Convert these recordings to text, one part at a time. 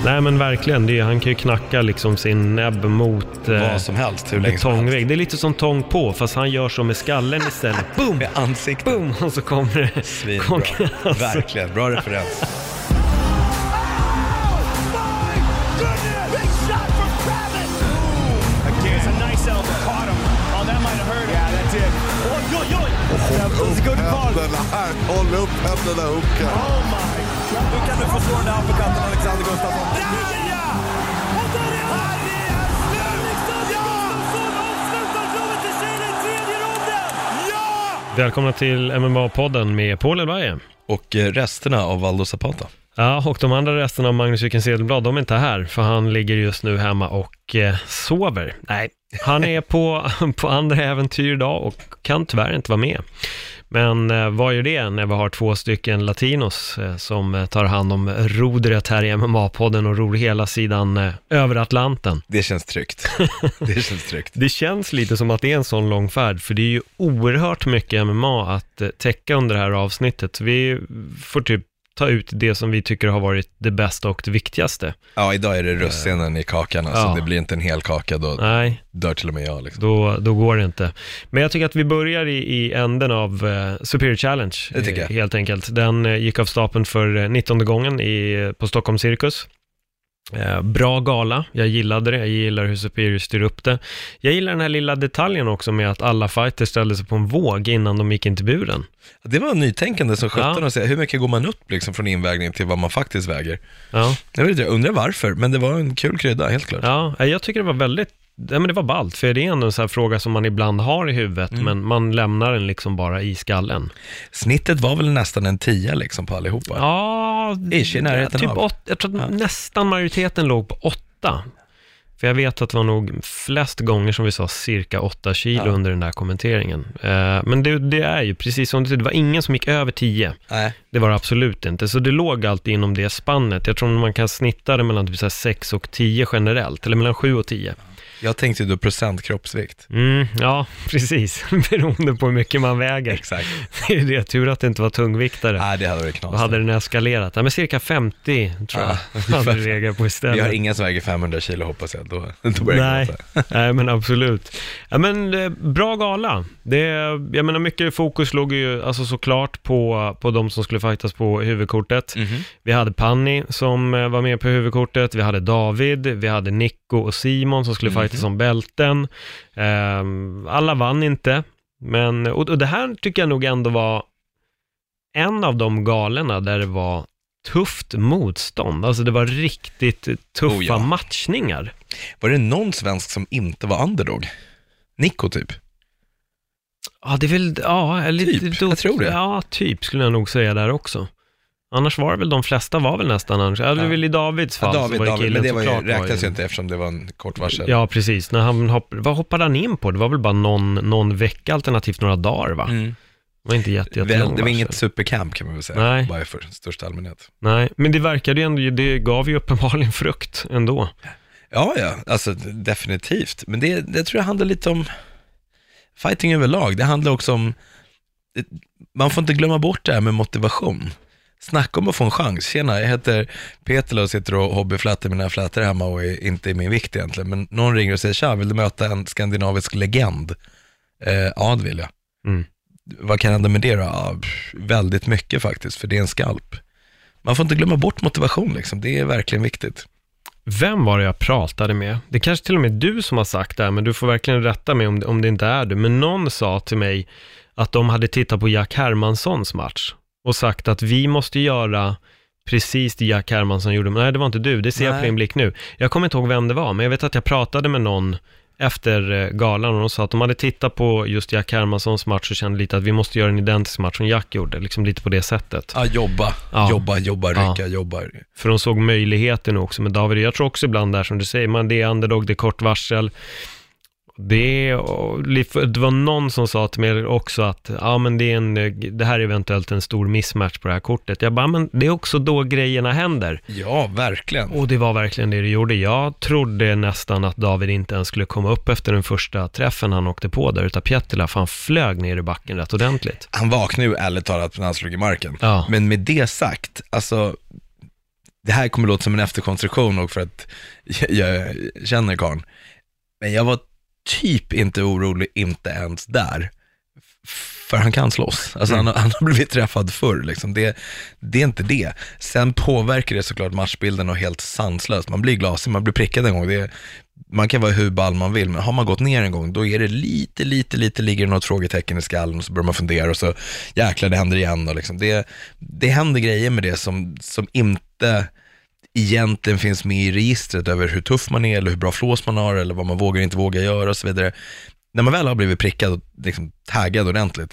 Nej men verkligen, han kan ju knacka liksom sin näbb mot vad som helst, hur länge som helst. betongvägg. Det är lite som tång på, fast han gör så med skallen istället. Boom! Med ansiktet. Boom! Och så kommer det. Svinbra. Verkligen, bra referens. Håll upp händerna, Hooka. Oh my God. Nu kan du få slå den där uppercutten, Alexander Gustafsson. Och där är han! Alexander Gustafsson avslutar showen till Chile i tredje ronden! Ja! Välkomna till MMA-podden med Paul Elvaje. Och resterna av Valdo Zapata. Ja, och de andra resterna av Magnus Viken Sedelblad, de är inte här. För han ligger just nu hemma och sover. Nej, han är på andra äventyr idag och kan tyvärr inte vara med. Men vad gör det när vi har 2 stycken latinos som tar hand om rodret här i MMA-podden och ror hela sidan över Atlanten? Det känns tryggt. Det känns tryggt. Det känns lite som att det är en sån lång färd, för det är ju oerhört mycket MMA att täcka under det här avsnittet. Vi får typ ta ut det som vi tycker har varit det bästa och det viktigaste. Ja, idag är det russinen i kakan. Alltså, det blir inte en hel kaka, då dör till och med jag. Liksom. Då går det inte. Men jag tycker att vi börjar i änden av Superior Challenge. Det tycker jag. Helt enkelt. Den gick av stapeln för 19:e gången på Stockholm Cirkus. Bra gala, jag gillade det. Jag gillar hur Superior styr upp det. Jag gillar den här lilla detaljen också med att alla fighters ställde sig på en våg innan de gick in till buren. Det var nytänkande som 17 att säga, hur mycket går man upp liksom, från invägning till vad man faktiskt väger? Ja. Jag undrar varför, men det var en kul krydda, helt klart. Ja, jag tycker det var väldigt, men det var ballt, för det är ändå en sån här fråga som man ibland har i huvudet, men man lämnar den liksom bara i skallen. Snittet var väl nästan en 10 liksom på allihopa? Ja, i närheten typ av. 8, jag tror att nästan majoriteten låg på 8. För jag vet att det var nog flest gånger som vi sa cirka 8 kilo under den där kommenteringen. Men det är ju precis som det var ingen som gick över 10. Nej. Det var det absolut inte. Så det låg alltid inom det spannet. Jag tror man kan snitta det mellan typ 6 och 10 generellt. Eller mellan 7 och 10. Jag tänkte ju då procent kroppsvikt. Ja, precis. Beroende på hur mycket man väger. Exakt. Det är det, tur att det inte var tungviktare. Nej, det hade varit knasigt. Då hade den eskalerat. Ja, men cirka 50 tror jag hade legat på istället. Vi har ingen som väger 500 kilo, hoppas jag. Då börjar det. Nej, men absolut. Ja, men bra gala. Jag menar, mycket fokus låg ju alltså såklart på de som skulle fightas på huvudkortet. Vi hade Panni som var med på huvudkortet. Vi hade David, vi hade Nico och Simon som skulle fightas som bälten. Alla vann inte. Men, och det här tycker jag nog ändå var en av de galerna där det var tufft motstånd. Alltså det var riktigt tuffa matchningar. Var det någon svensk som inte var underdog? Nico typ? Ja, det är väl, eller typ, jag tror det. Ja, typ skulle jag nog säga där också. Annars var det väl, de flesta var väl nästan annars. Ja, det väl i Davids fall. David, killen, men det räknas ju inte eftersom det var en kort varsel. Ja, precis. När vad hoppade han in på? Det var väl bara någon vecka, alternativt några dagar, va? Det var inte jättelång varsel. Det var inget supercamp kan man väl säga. Nej. Bara för största allmänhet. Nej, men det verkade ju ändå, det gav ju uppenbarligen frukt ändå. Ja, alltså definitivt. Men det tror jag handlar lite om fighting överlag. Det handlar också om, man får inte glömma bort det här med motivation. Snacka om att få en chans. Tjena, jag heter Peter och sitter och hobbyflätter mina flätor hemma och är inte i min vikt egentligen. Men någon ringer och säger, tja, vill du möta en skandinavisk legend? Ja, det vill jag. Vad kan hända med det då? Ja, väldigt mycket faktiskt, för det är en skalp. Man får inte glömma bort motivation liksom. Det är verkligen viktigt. Vem var det jag pratade med? Det kanske till och med du som har sagt det här, men du får verkligen rätta mig om det inte är du. Men någon sa till mig att de hade tittat på Jack Hermanssons match och sagt att vi måste göra precis det Jack Hermansson gjorde. Nej, det var inte du. Det ser jag på din blick nu. Jag kommer inte ihåg vem det var, men jag vet att jag pratade med någon efter galan och de sa att de hade tittat på just Jack Hermanssons match och kände lite att vi måste göra en identisk match som Jack gjorde. Liksom lite på det sättet. Ja, jobba, rycka, jobba. För de såg möjligheten också med David. Jag tror också ibland där som du säger, det är underdog, det är kort varsel. Det var någon som sa till mig också att det här är eventuellt en stor mismatch på det här kortet. Jag bara, men det är också då grejerna händer. Ja, verkligen. Och det var verkligen det gjorde. Jag trodde nästan att David inte ens skulle komma upp efter den första träffen han åkte på där utav Pietilä, för han flög ner i backen rätt ordentligt. Han vaknade ju ärligt talat när han slog i marken. Ja. Men med det sagt, alltså det här kommer låta som en efterkonstruktion och för att jag känner karln. Men jag var typ inte orolig, inte ens där. För han kan slåss. Alltså han har blivit träffad förr. Liksom. Det är inte det. Sen påverkar det såklart matchbilden och helt sanslöst. Man blir glasig, man blir prickad en gång. Man kan vara hur ball man vill, men har man gått ner en gång, då är det lite ligger det något frågetecken i skallen och så börjar man fundera och så jäklar, det händer igen. Och liksom. Det händer grejer med det som inte egentligen finns med i registret över hur tuff man är eller hur bra flås man har eller vad man vågar inte våga göra och så vidare. När man väl har blivit prickad och liksom taggad ordentligt,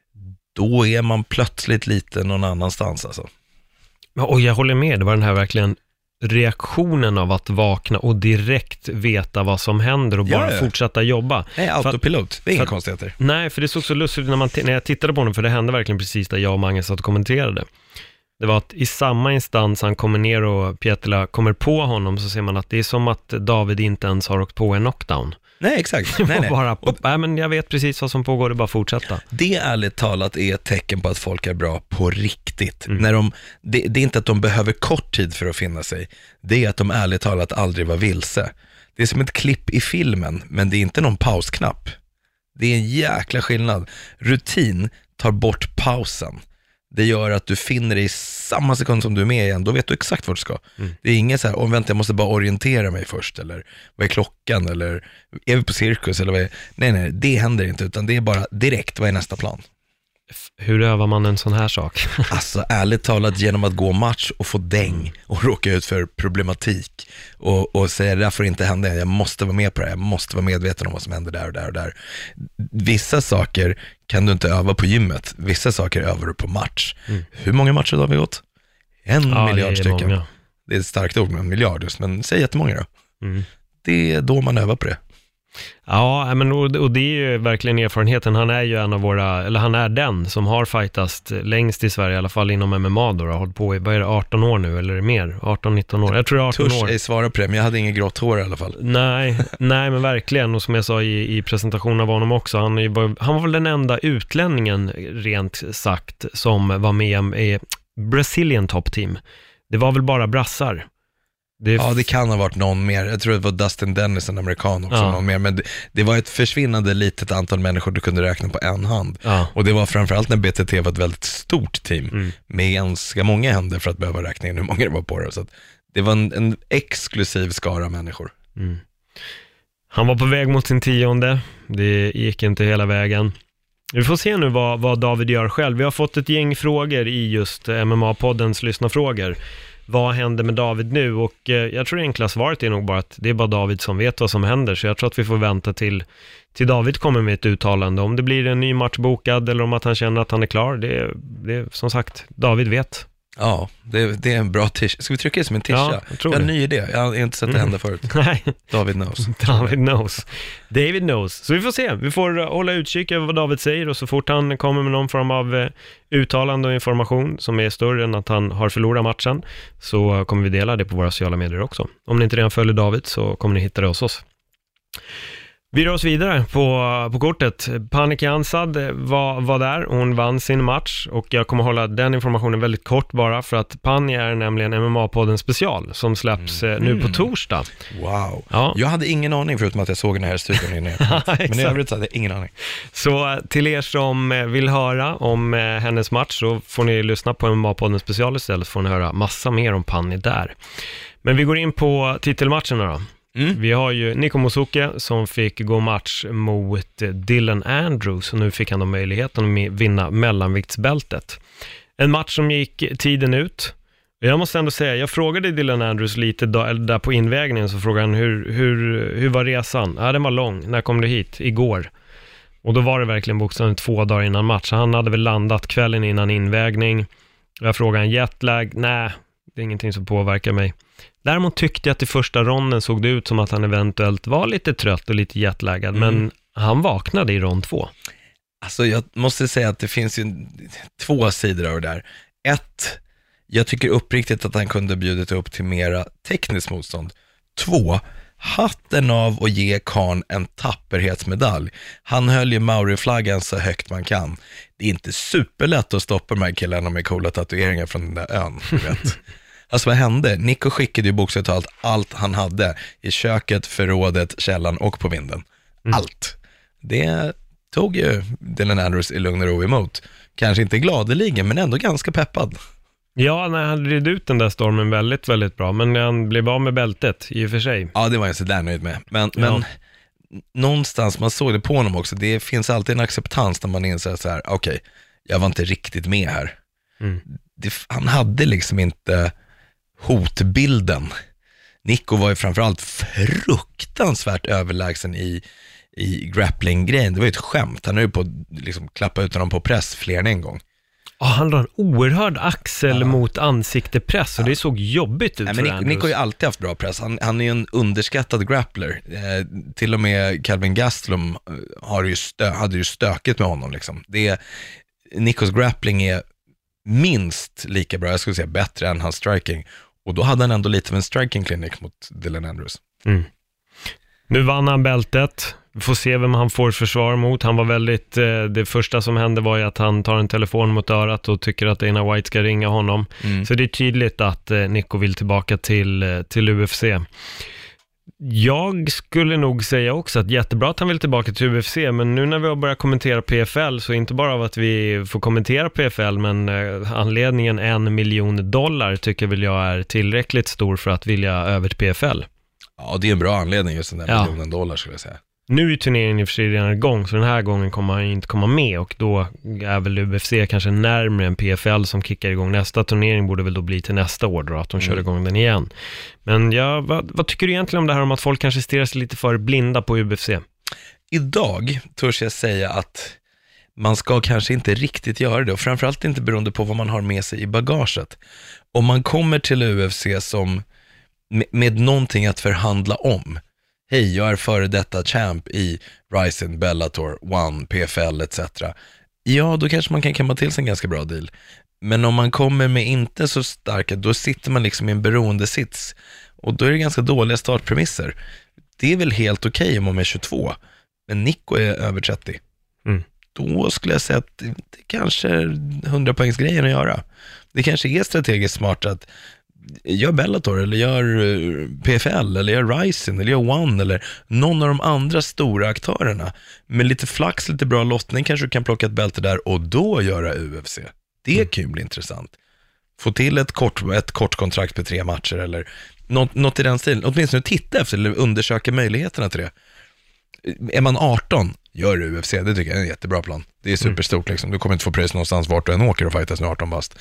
då är man plötsligt lite någon annanstans alltså. Och jag håller med, det var den här verkligen reaktionen av att vakna och direkt veta vad som händer och bara fortsätta jobba. Nej, autopilot, det är inga konstigheter. Nej, för det såg så lustigt när jag tittade på honom, för det hände verkligen precis där jag och Mange satt och kommenterade. Det var att i samma instans han kommer ner och Pietila kommer på honom, så ser man att det är som att David inte ens har åkt på en knockdown. Nej, exakt. Nej. Bara, men jag vet precis vad som pågår, det är bara fortsätta. Det ärligt talat är ett tecken på att folk är bra på riktigt. Det är inte att de behöver kort tid för att finna sig. Det är att de ärligt talat aldrig var vilse. Det är som ett klipp i filmen, men det är inte någon pausknapp. Det är en jäkla skillnad. Rutin tar bort pausen. Det gör att du finner dig i samma sekund som du är med igen. Då vet du exakt vart du ska. Det är inget så här, vänta, jag måste bara orientera mig först. Eller vad är klockan? Eller är vi på cirkus? Eller vad är... Nej, det händer inte. Utan det är bara direkt, vad är nästa plan? Hur övar man en sån här sak? Alltså ärligt talat, genom att gå match och få däng och råka ut för problematik och säga, det där får inte hända, jag måste vara med på det, jag måste vara medveten om vad som händer där och där och där. Vissa saker kan du inte öva på gymmet, vissa saker övar du på match. Hur många matcher har vi gått? 1 miljard stycken. Många. Det är ett starkt ord med en miljard just, men säg jättemånga då. Det är då man övar på det. Ja, men och det är ju verkligen erfarenheten. Han är ju en av våra, eller han är den som har fightast längst i Sverige, i alla fall inom MMA då. Har hållit på i, vad är det, 18 år nu eller mer? 18-19 år. Jag tror det är 18 år. Törs svara på det, men jag hade ingen grått hår i alla fall. Nej, men verkligen. Och som jag sa i presentationen av honom också, han var väl den enda utlänningen rent sagt som var med i Brazilian Top Team. Det var väl bara brassar. Det kan ha varit någon mer. Jag tror det var Dustin Dennis, en amerikan också, någon mer. Men det var ett försvinnande litet antal människor du kunde räkna på en hand. Och det var framförallt när BTT var ett väldigt stort team med ganska många händer för att behöva räkna in hur många det var på det. Så att det var en exklusiv skara människor. Han var på väg mot sin 10:e. Det gick inte hela vägen. Vi får se nu vad David gör själv. Vi har fått ett gäng frågor i just MMA-poddens lyssnarfrågor. Vad händer med David nu? Och jag tror det enkla svaret är nog bara att det är bara David som vet vad som händer. Så jag tror att vi får vänta till David kommer med ett uttalande. Om det blir en ny match bokad eller om att han känner att han är klar. Det är som sagt, David vet. Ja, det är en bra tisha. Ska vi trycka det som en tisha? Ja, jag har en ny idé. Jag har inte sett det hända förut. Nej. David knows. David knows. Så vi får se. Vi får hålla utkik över vad David säger och så fort han kommer med någon form av uttalande och information som är större än att han har förlorat matchen så kommer vi dela det på våra sociala medier också. Om ni inte redan följer David så kommer ni hitta det hos oss. Vi rör oss vidare på kortet. Pannie Kianzad var där. Hon vann sin match och jag kommer hålla den informationen väldigt kort bara för att Pannie är nämligen MMA-podden special som släpps nu på torsdag. Wow. Ja. Jag hade ingen aning förutom att jag såg den här studion inne. Men i övrigt hade jag ingen aning. Så till er som vill höra om hennes match så får ni lyssna på MMA-podden special istället så får ni höra massa mer om Pannie där. Men vi går in på titelmatcherna då. Vi har ju Nico Musuke som fick gå match mot Dylan Andrews och nu fick han då möjligheten att vinna mellanviktsbältet. En match som gick tiden ut. Jag måste ändå säga, jag frågade Dylan Andrews lite där på invägningen så frågade han hur var resan? Ja, den var lång. När kom du hit? Igår. Och då var det verkligen bokstavligt 2 dagar innan match. Han hade väl landat kvällen innan invägning. Jag frågade jetlag. Nej, det är ingenting som påverkar mig. Däremot tyckte jag att i första ronden såg det ut som att han eventuellt var lite trött och lite jetlaggad. Men han vaknade i rond 2. Alltså jag måste säga att det finns ju 2 sidor av det där. 1, jag tycker uppriktigt att han kunde bjudit upp till mera tekniskt motstånd. 2, hatten av och ge Khan en tapperhetsmedalj. Han höll ju Mauri-flaggan så högt man kan. Det är inte superlätt att stoppa de här killarna med coola tatueringar från den där ön, du vet. Alltså vad hände? Nico skickade ju bokstavligt allt han hade i köket, förrådet, källan och på vinden. Allt. Det tog ju Dylan Andrews i lugn och ro emot. Kanske inte gladeligen, men ändå ganska peppad. Ja, när han red ut den där stormen väldigt, väldigt bra. Men han blev av med bältet i och för sig. Ja, det var jag så där nöjd med. Men någonstans, man såg det på honom också. Det finns alltid en acceptans när man inser så här, okej, jag var inte riktigt med här. Han hade liksom inte hotbilden. Nico var ju framförallt fruktansvärt överlägsen i grappling-grejen. Det var ju ett skämt. Han är ju på liksom klappa ut honom på press fler än en gång. Ja, han la en oerhörd axel mot ansiktepress och det såg jobbigt ut. Nej, men Nico har ju alltid haft bra press. Han är ju en underskattad grappler. Till och med Calvin Gastelum hade ju stökigt med honom. Liksom. Nicos grappling är minst lika bra, jag skulle säga bättre än hans striking. Och då hade han ändå lite av en striking clinic mot Dylan Andrews. Nu vann han bältet. Vi får se vem han får försvar mot. Han var väldigt, det första som hände var ju att han tar en telefon mot örat och tycker att Dana White ska ringa honom. Så det är tydligt att Nico vill tillbaka till UFC. Jag skulle nog säga också att jättebra att han vill tillbaka till UFC, men nu när vi har börjat kommentera PFL så inte bara av att vi får kommentera PFL, men anledningen $1 miljon tycker väl jag är tillräckligt stor för att vilja över till PFL. Ja, det är en bra anledning just den där $1 miljon skulle jag säga. Nu är turneringen i och för sig redan igång, så den här gången kommer han inte komma med och då är väl UFC kanske närmare än PFL som kickar igång. Nästa turnering borde väl då bli till nästa år då, att de kör igång den igen. Men vad tycker du egentligen om det här om att folk kanske stirrar sig lite för blinda på UFC? Idag törs jag säga att man ska kanske inte riktigt göra det, och framförallt inte beroende på vad man har med sig i bagaget. Om man kommer till UFC som med någonting att förhandla om. Hej, jag är före detta champ i Ryzen, Bellator, One, PFL etc. Ja, då kanske man kan kamma till sig en ganska bra deal. Men om man kommer med inte så starka, då sitter man liksom i en beroende sits. Och då är det ganska dåliga startpremisser. Det är väl helt okej om man är 22. Men Nico är över 30. Då skulle jag säga att det kanske är 100-poängsgrejen att göra. Det kanske är strategiskt smart att gör Bellator eller gör PFL eller gör Ryzen eller gör One eller någon av de andra stora aktörerna. Med lite flax, lite bra lottning kanske du kan plocka ett bälte där och då göra UFC. Det kan ju bli intressant. Få till ett kort kontrakt på 3 matcher eller något i den stilen. Åtminstone titta efter eller undersöka möjligheterna till det. Är man 18, gör UFC. Det tycker jag är en jättebra plan. Det är superstort liksom. Du kommer inte få pröjs någonstans vart du än åker och fightas med 18 bast.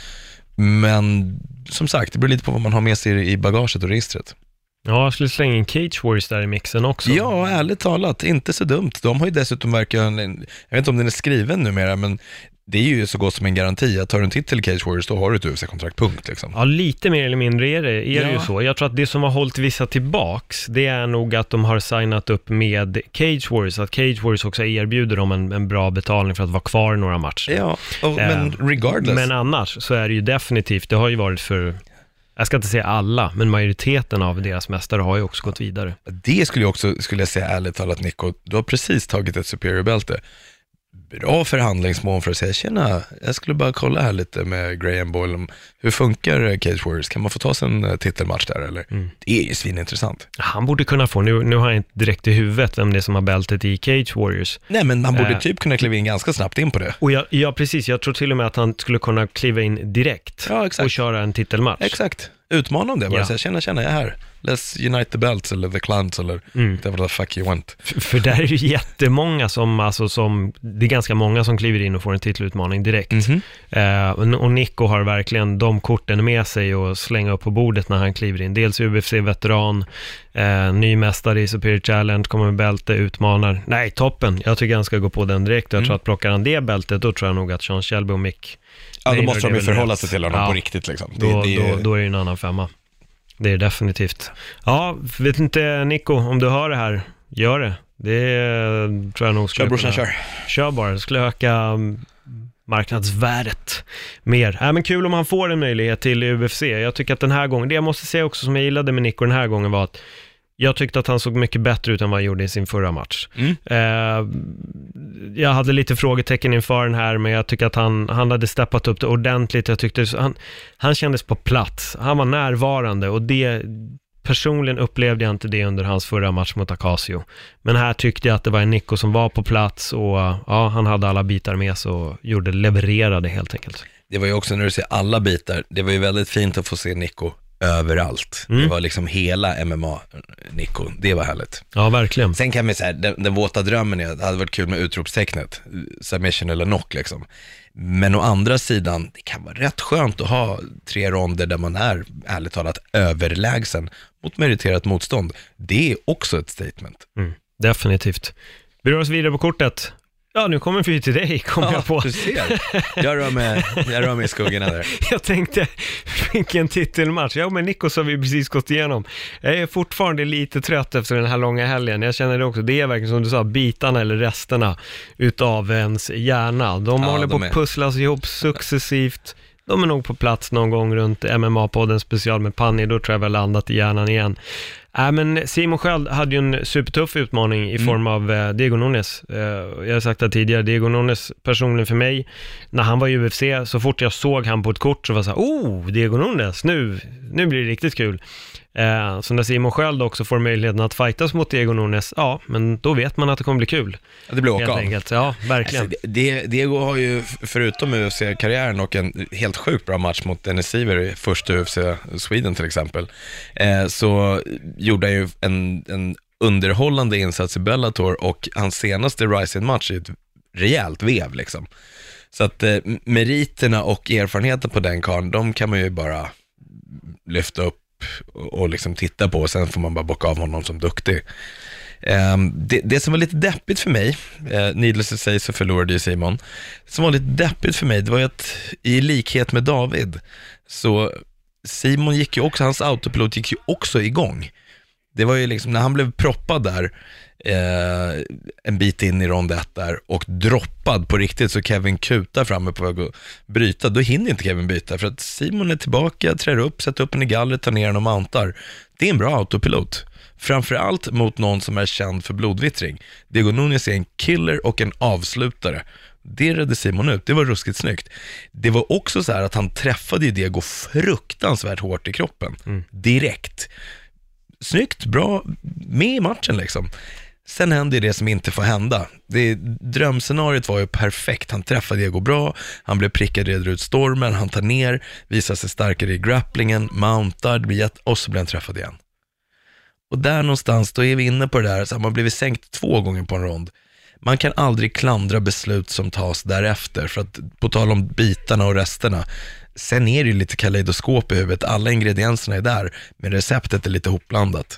Men som sagt, det beror lite på vad man har med sig i bagaget och registret. Ja, jag skulle slänga in Cage Warriors där i mixen också. Ja, ärligt talat, inte så dumt. De har ju dessutom verkligen, jag vet inte om den är skriven numera, men det är ju så gott som en garanti att tar du en titel i Cage Warriors, då har du ett UFC-kontrakt, punkt liksom. Ja, lite mer eller mindre är det ju så. Jag tror att det som har hållit vissa tillbaks, det är nog att de har signat upp med Cage Warriors, att Cage Warriors också erbjuder dem en bra betalning för att vara kvar i några matcher. Ja, men regardless. Men annars så är det ju definitivt, det har ju varit för, jag ska inte säga alla, men majoriteten av deras mästare har ju också gått vidare. Det skulle jag säga ärligt talat, Nico, du har precis tagit ett superior-bälte. Bra förhandlingsmål för att säga, tjena, jag skulle bara kolla här lite med Graham Boyle. Hur funkar Cage Warriors? Kan man få ta sig en titelmatch där eller? Det är ju svinintressant. Han borde kunna få, nu har jag inte direkt i huvudet vem det är som har bältet i Cage Warriors. Nej, men han borde typ kunna kliva in ganska snabbt in på det. Och ja, precis. Jag tror till och med att han skulle kunna kliva in direkt och köra en titelmatch. Exakt. Utmana om det bara. Säga, tjena, jag är här. Let's unite the belts eller the clans eller whatever the fuck you want. För där är ju jättemånga som det är ganska många som kliver in och får en titelutmaning direkt. Och Nico har verkligen de korten med sig och slänga upp på bordet när han kliver in. Dels UFC-veteran, ny mästare i Superior Challenge, kommer med bälte, utmanar. Nej, toppen. Jag tycker han ska gå på den direkt. Jag tror att plockar han det bältet, då tror jag nog att Sean Shelby och Mick... Ja, då måste de ju förhålla sig till honom på riktigt liksom. Då är det en annan femma. Det är definitivt. Ja, vet inte Nico, om du hör det här, gör det. Det tror jag nog skulle kör bara, det skulle öka marknadsvärdet mer. Men kul om han får en möjlighet till UFC. Jag tycker att den här gången, det jag måste säga också som jag gillade med Nico den här gången var att Jag tyckte att han såg mycket bättre ut än vad han gjorde i sin förra match. Jag hade lite frågetecken inför den här, men jag tycker att han hade steppat upp det ordentligt. Jag tyckte han kändes på plats. Han var närvarande, och det personligen upplevde jag inte det under hans förra match mot Akasio. Men här tyckte jag att det var en Nico som var på plats, och ja, han hade alla bitar med sig och levererade helt enkelt. Det var ju också, när du ser alla bitar, det var ju väldigt fint att få se Nico överallt. Det var liksom hela MMA Nico, det var härligt. Ja, verkligen. Sen kan vi säga, den våta drömmen är, det hade varit kul med utropstecknet, submission eller knock liksom. Men å andra sidan, det kan vara rätt skönt att ha 3 ronder där man är, ärligt talat, överlägsen mot meriterat motstånd. Det är också ett statement. Definitivt. Vi rör oss vidare på kortet. Ja, nu kommer vi till dig, jag på. Du ser. Jag rör mig i skuggorna där. Jag tänkte, vilken titelmatch. Ja, men Nico har vi precis gått igenom. Jag är fortfarande lite trött efter den här långa helgen. Jag känner det också. Det är verkligen som du sa, bitarna eller resterna utav ens hjärna. De håller på att pusslas ihop successivt. De är nog på plats någon gång runt MMA-podden special med Panni. Då tror jag väl landat i hjärnan igen. Men Simon själv hade ju en supertuff utmaning i form av Diego Nunes. Jag har sagt det tidigare, Diego Nunes personligen för mig, när han var i UFC, så fort jag såg han på ett kort så var jag så här, Diego Nunes, nu blir det riktigt kul. Så när Simon själv också får möjligheten att fightas mot Diego Nunes, ja, men då vet man att det kommer bli kul. Ja, det blir åka av. Ja, verkligen. Alltså, Diego har ju, förutom UFC-karriären och en helt sjukt bra match mot Dennis Siver i första UFC Sweden till exempel, så gjorde han ju en underhållande insats i Bellator, och hans senaste Rising-match är ett rejält vev liksom. Så att meriterna och erfarenheten på den karn, de kan man ju bara lyfta upp och liksom titta på, och sen får man bara bocka av honom som duktig. Det som var lite deppigt för mig, needless to say så förlorade ju Simon. Det som var lite deppigt för mig, det var ju att i likhet med David, så Simon gick ju också, hans autopilot gick ju också igång. Det var ju liksom när han blev proppad där en bit in i rond 1 där och droppad på riktigt, så Kevin kutar framme på väg att bryta, då hinner inte Kevin byta, för att Simon är tillbaka, trär upp, sätter upp en i gallret, tar ner den och mountar. Det är en bra autopilot, framförallt mot någon som är känd för blodvittring. Diego Nunes är en killer och en avslutare. Det redde Simon ut, det var ruskigt snyggt. Det var också så här att han träffade Diego fruktansvärt hårt i kroppen, direkt. Snyggt, bra, med i matchen liksom. Sen hände det som inte får hända. Drömscenariot var ju perfekt. Han träffade Diego bra, han blev prickad, reder ut stormen, han tar ner, visar sig starkare i grapplingen, mountar, och så blir han träffad igen. Och där någonstans, då är vi inne på det där, så man blivit sänkt 2 gånger på en rond. Man kan aldrig klandra beslut som tas därefter, för att på tal om bitarna och resterna, sen är det ju lite kaleidoskop i huvudet, alla ingredienserna är där, men receptet är lite hopblandat.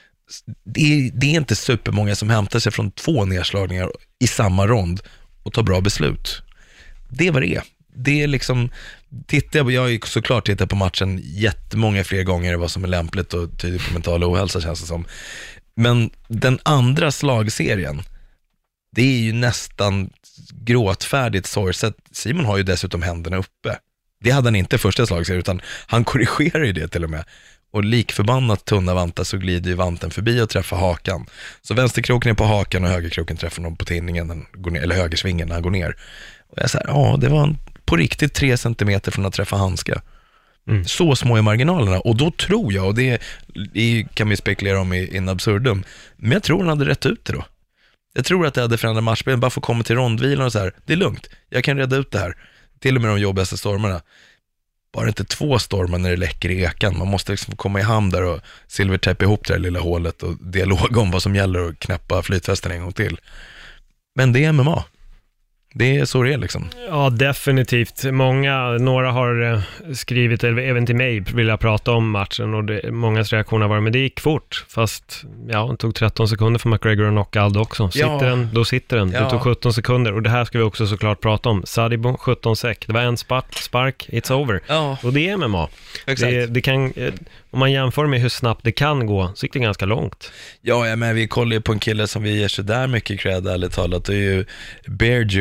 Det är inte supermånga som hämtar sig från 2 nedslagningar i samma rond och tar bra beslut. Det var det. Det är liksom, jag har ju såklart tittat på matchen jättemånga fler gånger än vad som är lämpligt och tyder på mental ohälsa, känns det som. Men den andra slagserien, det är ju nästan gråtfärdigt sorgset. Simon har ju dessutom händerna uppe. Det hade han inte första slagserien, utan han korrigerar ju det till och med. Och likförbannat tunna vantar så glider ju vanten förbi och träffar hakan. Så vänsterkroken är på hakan och högerkroken träffar någon på tinningen, den går ner, eller högersvingen när han går ner. Och jag säger, ja, det var på riktigt 3 centimeter från att träffa handska. Så små är marginalerna, och då tror jag, och det kan vi spekulera om in absurdum, men jag tror han hade rätt ut det då. Jag tror att det hade förändrat matchspelen, bara få komma till rondvilan och så här, det är lugnt, jag kan reda ut det här. Till och med de jobbigaste stormarna. Bara inte 2 stormar när det läcker i ekan. Man måste liksom komma i hamn där och silvertejpa ihop det här lilla hålet och dialog om vad som gäller och knäppa flytvästen en gång till. Men det är MMA. Det är så det är liksom. Ja, definitivt. Några har skrivit, eller även till mig vill jag prata om matchen, och mångas reaktioner var, men det gick fort, fast det tog 13 sekunder för McGregor att knocka Aldo också. Sitter den, då sitter den. Det tog 17 sekunder, och det här ska vi också såklart prata om. Sadibou 17 sek. Det var en spark, it's over. Ja. Och det är MMA. Exakt. Det kan, om man jämför med hur snabbt det kan gå, så gick det ganska långt. Ja, men vi kollar ju på en kille som vi ger så där mycket cred, ärligt talat. Det är ju Bearju,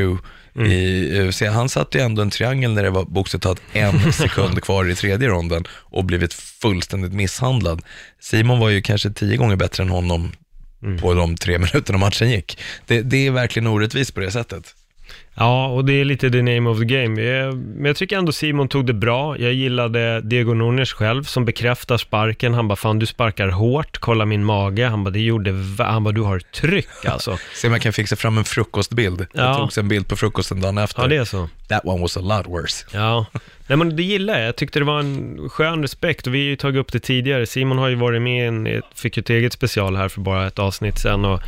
i UFC. Han satt ju ändå en triangel när det var bokstavligt talat 1 sekund kvar i tredje ronden och blivit fullständigt misshandlad. Simon var ju kanske 10 gånger bättre än honom på de 3 minuterna matchen gick. Det är verkligen orättvist på det sättet. Ja, och det är lite the name of the game. Men jag tycker ändå Simon tog det bra. Jag gillade Diego Nunes själv som bekräftar sparken. Han bara, fan du sparkar hårt, kolla min mage. Han bara, han bara, du har tryck alltså. Se om jag kan fixa fram en frukostbild. Jag tog en bild på frukosten dagen efter. Ja, det är så. That one was a lot worse. Ja, nej men det gillar jag. Jag tyckte det var en skön respekt och vi har ju tagit upp det tidigare. Simon har ju varit med fick ju ett eget special här för bara ett avsnitt sedan och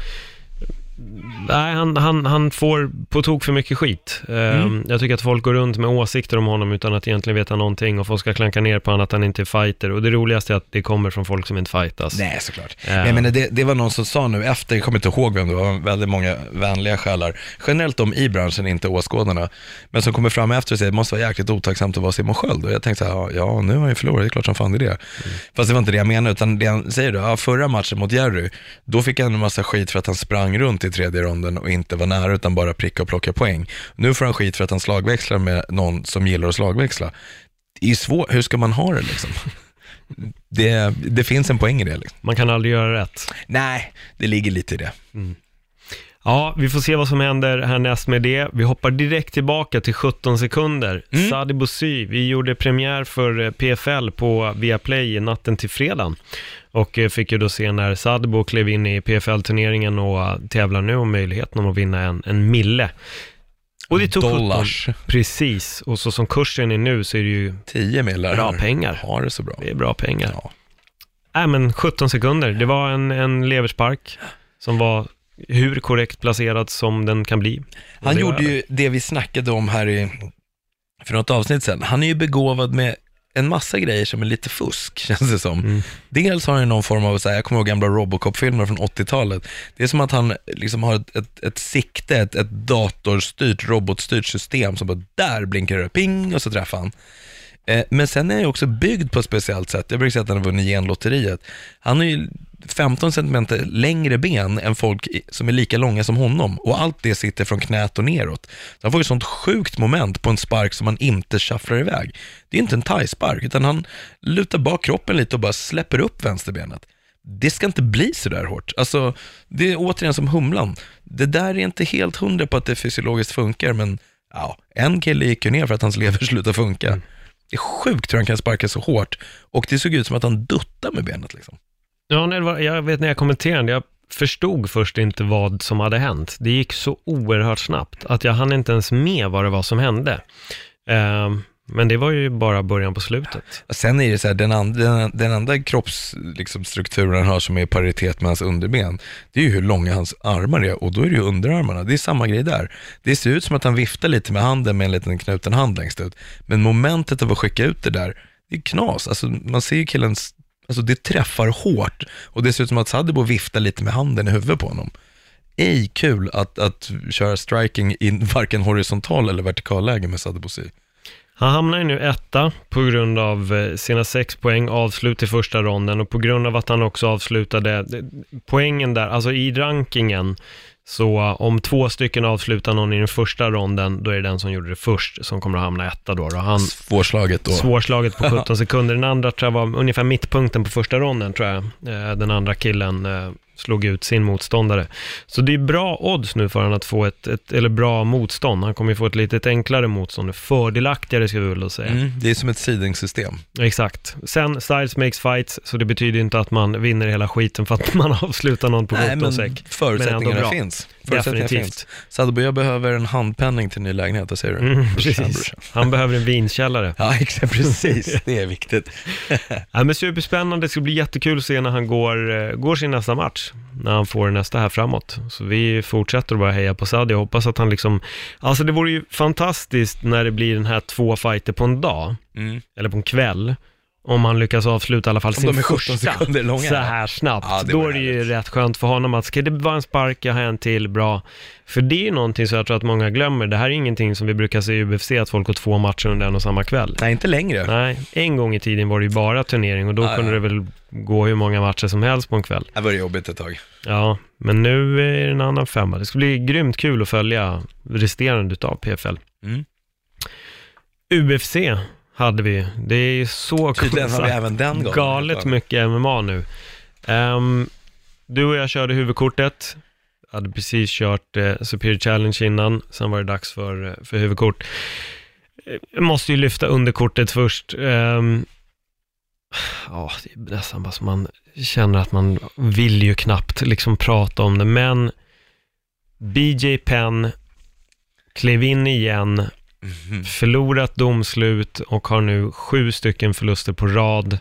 nej, han får på tok för mycket skit. Jag tycker att folk går runt med åsikter om honom utan att egentligen veta någonting och folk ska klanka ner på honom att han inte är fighter. Och det roligaste är att det kommer från folk som inte fightas. Nej, såklart. Jag menar, det var någon som sa nu efter, jag kommer inte ihåg vem det var, väldigt många vänliga själar. Generellt de i branschen, inte åskådarna. Men som kommer fram efter och säger, det måste vara jäkligt otacksamt att vara Simon Sköld. Och jag tänkte så här, ja nu har jag förlorat, det är klart som fan det är det. Fast det var inte det jag menade, utan det han säger då, förra matchen mot Jerry, då fick han en massa skit för att han sprang runt i tredje ronden och inte var nära utan bara pricka och plocka poäng. Nu får han skit för att han slagväxlar med någon som gillar att slagväxla. Det är svårt, hur ska man ha det liksom? Det finns en poäng i det liksom. Man kan aldrig göra rätt. Nej, det ligger lite i det. Ja, vi får se vad som händer härnäst med det. Vi hoppar direkt tillbaka till 17 sekunder. Sadibou Sy, vi gjorde premiär för PFL på Viaplay natten till fredagen. Och fick ju då se när Sadibou klev in i PFL-turneringen och tävlar nu om möjligheten om att vinna en mille. Och det tog dollars. Precis, och så som kursen är nu så är det ju 10 millar. Bra pengar. Har det så bra. Det är bra pengar. Ja. Men 17 sekunder, det var en leverspark som var hur korrekt placerad som den kan bli. Han gjorde ju det vi snackade om här för något avsnitt sedan. Han är ju begåvad med en massa grejer som är lite fusk, känns det som. Dels har han någon form av, jag kommer ihåg gamla Robocop-filmer från 80-talet. Det är som att han liksom har ett sikte, ett datorstyrt, robotstyrt system som bara där blinkar det, ping, och så träffar han. Men sen är han ju också byggd på ett speciellt sätt. Jag brukar säga att han har vunnit genlotteriet. Han har ju 15 cm längre ben än folk som är lika långa som honom. Och allt det sitter från knät och neråt. Så han får ju sånt sjukt moment på en spark som han inte shufflar iväg. Det är inte en thai-spark, utan han lutar bak kroppen lite och bara släpper upp vänsterbenet. Det ska inte bli så där hårt. Alltså, det är återigen som humlan. Det där är inte helt 100 på att det fysiologiskt funkar, men ja, en kille gick ju ner för att hans lever slutade funka. Det är sjukt hur han kan sparka så hårt. Och det såg ut som att han duttar med benet liksom. Ja, jag vet när jag kommenterade, jag förstod först inte vad som hade hänt. Det gick så oerhört snabbt att jag hann inte ens med vad det var som hände. Men det var ju bara början på slutet. Sen är det så här, den enda kroppsstrukturen han har som är i paritet med hans underben, det är ju hur långa hans armar är, och då är det ju underarmarna. Det är samma grej där. Det ser ut som att han viftar lite med handen med en liten knuten hand längst ut. Men momentet av att skicka ut det där, det är knas. Alltså man ser ju killens, alltså det träffar hårt, och det ser ut som att Sadibou viftar lite med handen i huvudet på honom. Ej kul att köra striking i varken horisontal eller vertikal läge med Sadibou Sy. Han hamnar ju nu etta på grund av sina 6 poäng avslut i första ronden, och på grund av att han också avslutade poängen där, alltså i rankingen, så om 2 stycken avslutar någon i den första ronden, då är det den som gjorde det först som kommer att hamna etta då. Han, svårslaget på 17 sekunder. Den andra tror jag var ungefär mittpunkten på första ronden, tror jag. Den andra killen slog ut sin motståndare. Så det är bra odds nu för han att få eller bra motstånd. Han kommer ju få ett lite enklare motstånd, fördelaktigare ska vi väl säga. Det är som ett seeding-system. Exakt. Sen styles makes fights, så det betyder inte att man vinner hela skiten för att man avslutar någon på gott och säck. Förutsättningarna finns. Definitivt. Sadibou, jag behöver en handpenning till ny lägenhet, vad säger du? Precis. Han behöver en vinkällare. Ja, exakt, precis. Det är viktigt. Ja, men superspännande. Det ska bli jättekul att se när han går sin nästa match. När han får nästa här framåt. Så vi fortsätter att bara heja på Sadie. Jag hoppas att han liksom... Alltså det vore ju fantastiskt när det blir den här 2 fighter på en dag. Eller på en kväll. om han lyckas avsluta i alla fall Om sin de är 17 första sekunder långa. så här snabbt. Ja, det Då var är det ju härligt. rätt skönt för honom att ska det vara en spark, jag har en till, bra. För det är ju någonting som jag tror att många glömmer. Det här är ingenting som vi brukar se i UFC, att folk har 2 matcher under en och samma kväll. Nej, inte längre. Nej, en gång i tiden var det ju bara turnering och då kunde det väl gå hur många matcher som helst på en kväll. Det var jobbigt ett tag. Ja, men nu är det en annan femma. Det ska bli grymt kul att följa resterande utav PFL. Mm. UFC hade vi. Det är ju så Tydligen har vi även den gången. galet mycket MMA nu. Du och jag körde huvudkortet. Hade precis kört Superior Challenge innan. Sen var det dags för huvudkort. Jag måste ju lyfta underkortet först. Ja, det är nästan bara som man känner att man vill ju knappt liksom prata om det. Men BJ Penn klev in igen, förlorat domslut och har nu 7 stycken förluster på rad.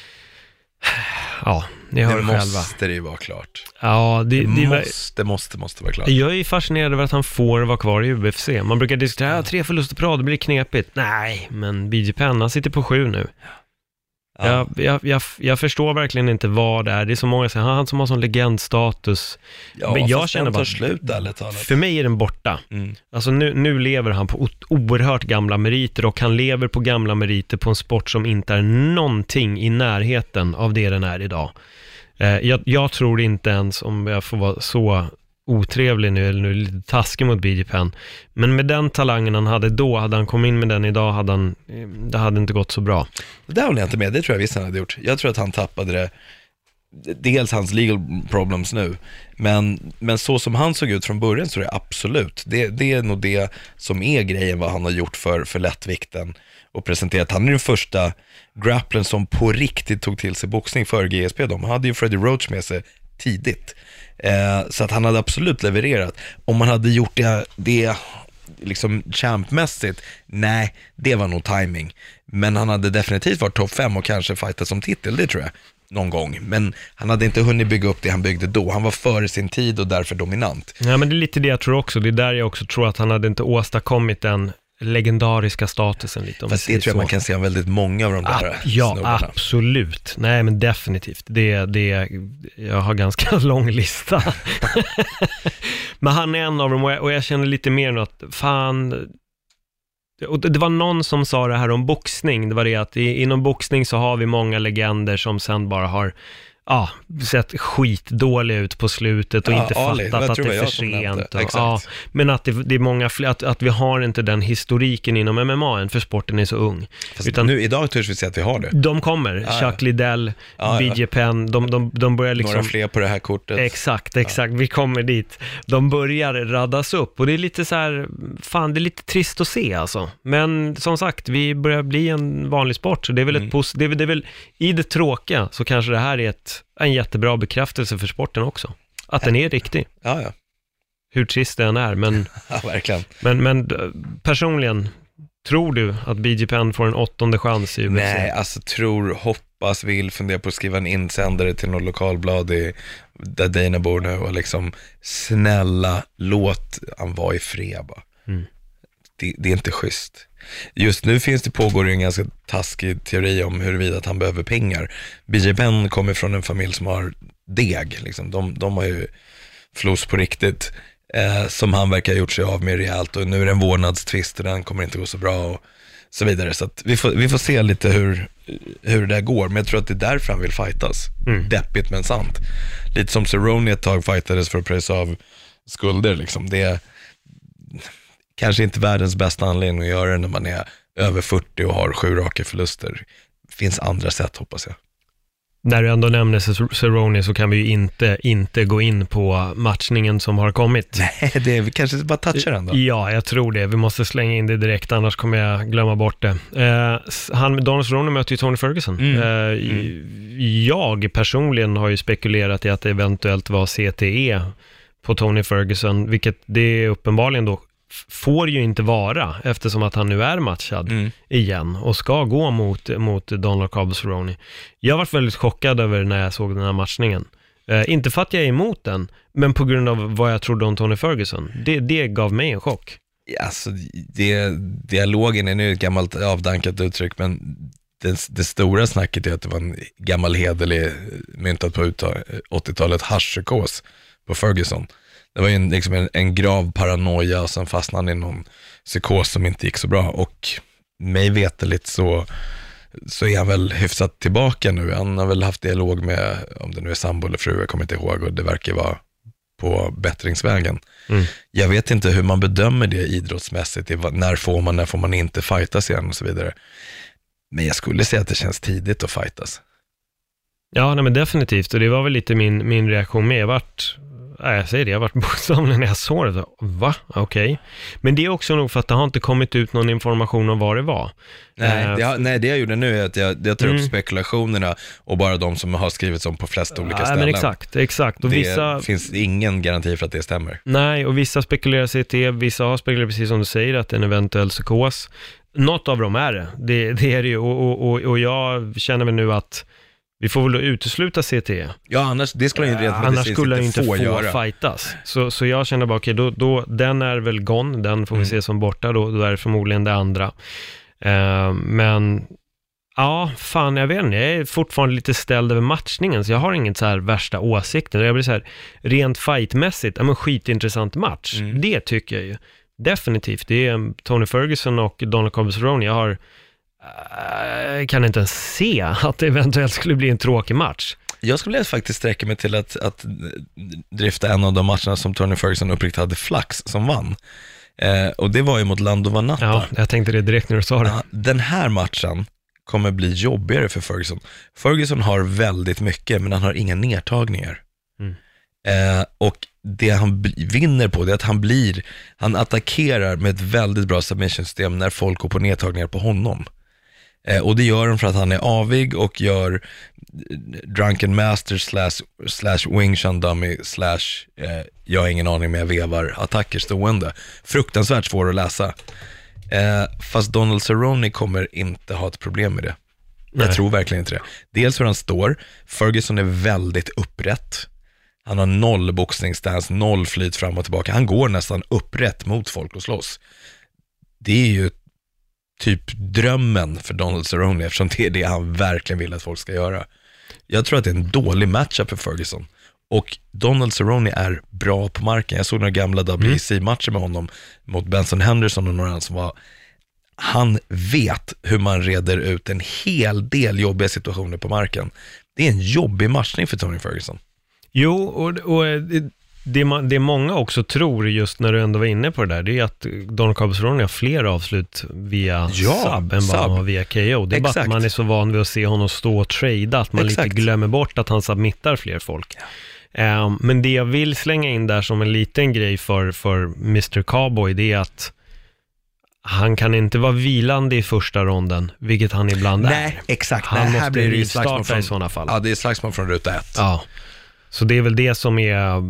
Ja, ni hör själva. Det måste det ju vara klart. Ja, Det måste vara klart. jag är fascinerad över att han får vara kvar i UFC. Man brukar diskutera 3 förluster på rad, det blir knepigt. Nej, men BJ Penn, han sitter på 7 nu. Ja. Jag förstår verkligen inte vad det är. Det är så många som han som har sån legendstatus. Ja, men jag fast känner den tar bara, slut, ärligt talat. för mig är den borta. Mm. Alltså nu lever han på oerhört gamla meriter och han lever på gamla meriter på en sport som inte är någonting i närheten av det den är idag. Jag tror inte ens, om jag får vara så otrevlig nu, eller nu lite taskig mot BJ Penn, men med den talangen han hade då, hade han kommit in med den idag, det hade inte gått så bra. Det där håller jag inte med, det tror jag visst han hade gjort. Jag tror att han tappade det, dels hans legal problems nu, men så som han såg ut från början så är det absolut, det är nog det som är grejen, vad han har gjort för lättvikten och presenterat. Han är den första grapplern som på riktigt tog till sig boxning för GSP. De hade ju Freddie Roach med sig tidigt. Så att han hade absolut levererat. Om man hade gjort det liksom champmässigt, nej, det var nog timing. Men han hade definitivt varit topp 5 och kanske fightat som titel, det tror jag, någon gång. Men han hade inte hunnit bygga upp det han byggde då. Han var före sin tid och därför dominant. Ja, men det är lite det jag tror också. Det är där jag också tror att han hade inte åstadkommit den legendariska statusen lite. Fast det tror jag man kan se om väldigt många av de där ja, snubbarna. absolut. Nej, men definitivt. Jag har ganska lång lista. Men han är en av dem och jag känner lite mer något, fan. Och det var någon som sa det här om boxning. Det var det att inom boxning så har vi många legender som sen bara har sett skitdåliga ut på slutet och inte fattat att det är för sent. Men att det är många att vi har inte den historiken inom MMA än, för sporten är så ung. Utan nu idag törs vi säga att vi har det. De kommer, Chuck Liddell, BJ Penn, de börjar liksom... Några fler på det här kortet. Exakt, vi kommer dit. De börjar raddas upp och det är lite så här, fan, det är lite trist att se alltså. Men som sagt, vi börjar bli en vanlig sport, så det är väl det är väl i det tråkiga så kanske det här är en jättebra bekräftelse för sporten också. Att den är riktig. Ja. Hur trist den är, men... Ja, verkligen. Men personligen, tror du att BJ Penn får en 8:e chans i UFC? Nej, alltså hoppas, vill fundera på att skriva en insändare till något lokalblad där Dana bor nu och liksom, snälla, låt han vara i fred bara. Det är inte schysst. Just nu pågår en ganska taskig teori om huruvida att han behöver pengar. BJ Penn kommer från en familj som har deg. Liksom. De har ju flos på riktigt, som han verkar ha gjort sig av med rejält. Och nu är det en vårdnadstvist och den kommer inte gå så bra och så vidare. Så att vi får se lite hur det går. Men jag tror att det är därför han vill fightas. Deppigt men sant. Lite som Cerrone ett tag fightades för att pressa av skulder. Liksom. Det är kanske inte världens bästa anledning att göra det när man är över 40 och har 7 raka förluster. Finns andra sätt, hoppas jag. När du ändå nämner Cerrone så kan vi ju inte gå in på matchningen som har kommit. Nej, vi kanske bara touchar den då. Ja, jag tror det. Vi måste slänga in det direkt, annars kommer jag glömma bort det. Donald Cerrone möter ju Tony Ferguson. Jag personligen har ju spekulerat i att det eventuellt var CTE på Tony Ferguson, vilket det uppenbarligen då får ju inte vara, eftersom att han nu är matchad igen och ska gå mot Donald Cerrone. Jag var väldigt chockad över när jag såg den här matchningen. Inte för att jag är emot den, men på grund av vad jag trodde om Tony Ferguson. Det gav mig en chock. Alltså, dialogen är nu ett gammalt avdankat uttryck, men det stora snacket är att det var en gammal hederlig myntat på 80-talet haschpsykos på Ferguson. Det var ju liksom en grav paranoia och sen fastnade han i någon psykos som inte gick så bra. Och mig veteligt så är han väl hyfsat tillbaka nu. Han har väl haft dialog med, om det nu är sambo eller fru, jag kommer inte ihåg, och det verkar vara på bättringsvägen. Jag vet inte hur man bedömer det idrottsmässigt, när får man inte fightas igen och så vidare. Men jag skulle säga att det känns tidigt att fightas. Ja, nej, men definitivt. Och det var väl lite min reaktion med. Jag varit bokstavligen när jag såg det. Va? Okej. Men det är också nog för att det har inte kommit ut någon information om vad det var. Nej, det jag gjorde nu är att jag tar upp spekulationerna och bara de som har skrivits om på flest olika ställen. Men exakt. Och det finns ingen garanti för att det stämmer. Nej, och vissa spekulerar sig till, vissa har spekulerat precis som du säger att en eventuell psykos. Något av dem är det. Det är det ju. Och jag känner väl nu att vi får väl utesluta CTE. Ja, annars skulle han inte få fightas. Så jag känner bara, okej, då den är väl gone, den får vi se som borta, då är det förmodligen det andra. Men ja, fan, jag vet inte, jag är fortfarande lite ställd över matchningen, så jag har inget så här värsta åsikter. Jag blir så här, rent fightmässigt, skitintressant match. Det tycker jag ju. Definitivt, det är Tony Ferguson och Donald Cerrone. Jag kan inte ens se att det eventuellt skulle bli en tråkig match. Jag skulle faktiskt sträcka mig till att drifta en av de matcherna som Tony Ferguson uppriktigt hade flax som vann. Och det var ju mot Lando Vannata. Ja, jag tänkte det direkt när du sa det. Den här matchen kommer bli jobbigare för Ferguson. Ferguson har väldigt mycket, men han har inga nedtagningar. Och det han vinner på det är att han attackerar med ett väldigt bra submission-system när folk går på nedtagningar på honom. Och det gör han för att han är avig och gör drunken master slash wing chun dummy jag har ingen aning med vevar attacker stående. Fruktansvärt svår att läsa. Fast Donald Cerrone kommer inte ha ett problem med det. Jag tror verkligen inte det. Dels hur han står. Ferguson är väldigt upprätt. Han har 0 boxningsstance, 0 flyt fram och tillbaka. Han går nästan upprätt mot folk och slåss. Det är ju typ drömmen för Donald Cerrone, eftersom det är det han verkligen vill att folk ska göra. Jag tror att det är en dålig matchup för Ferguson. Och Donald Cerrone är bra på marken. Jag såg några gamla WEC-matcher med honom mot Benson Henderson och några andra som var... Han vet hur man reder ut en hel del jobbiga situationer på marken. Det är en jobbig matchning för Tony Ferguson. Jo, och det många också tror, just när du ändå var inne på det där, det är att Donald Cerrone har fler avslut via sub än vad han har via KO. Det är bara att man är så van vid att se honom stå och trada att man lite glömmer bort att han submittar fler folk. Men det jag vill slänga in där som en liten grej för Mr. Cowboy, det är att han kan inte vara vilande i första ronden, vilket han ibland är. Nej, exakt. Han måste här blir det ju starta i sådana fall. Ja, det är slagsmål från ruta 1. Ja. Så det är väl det som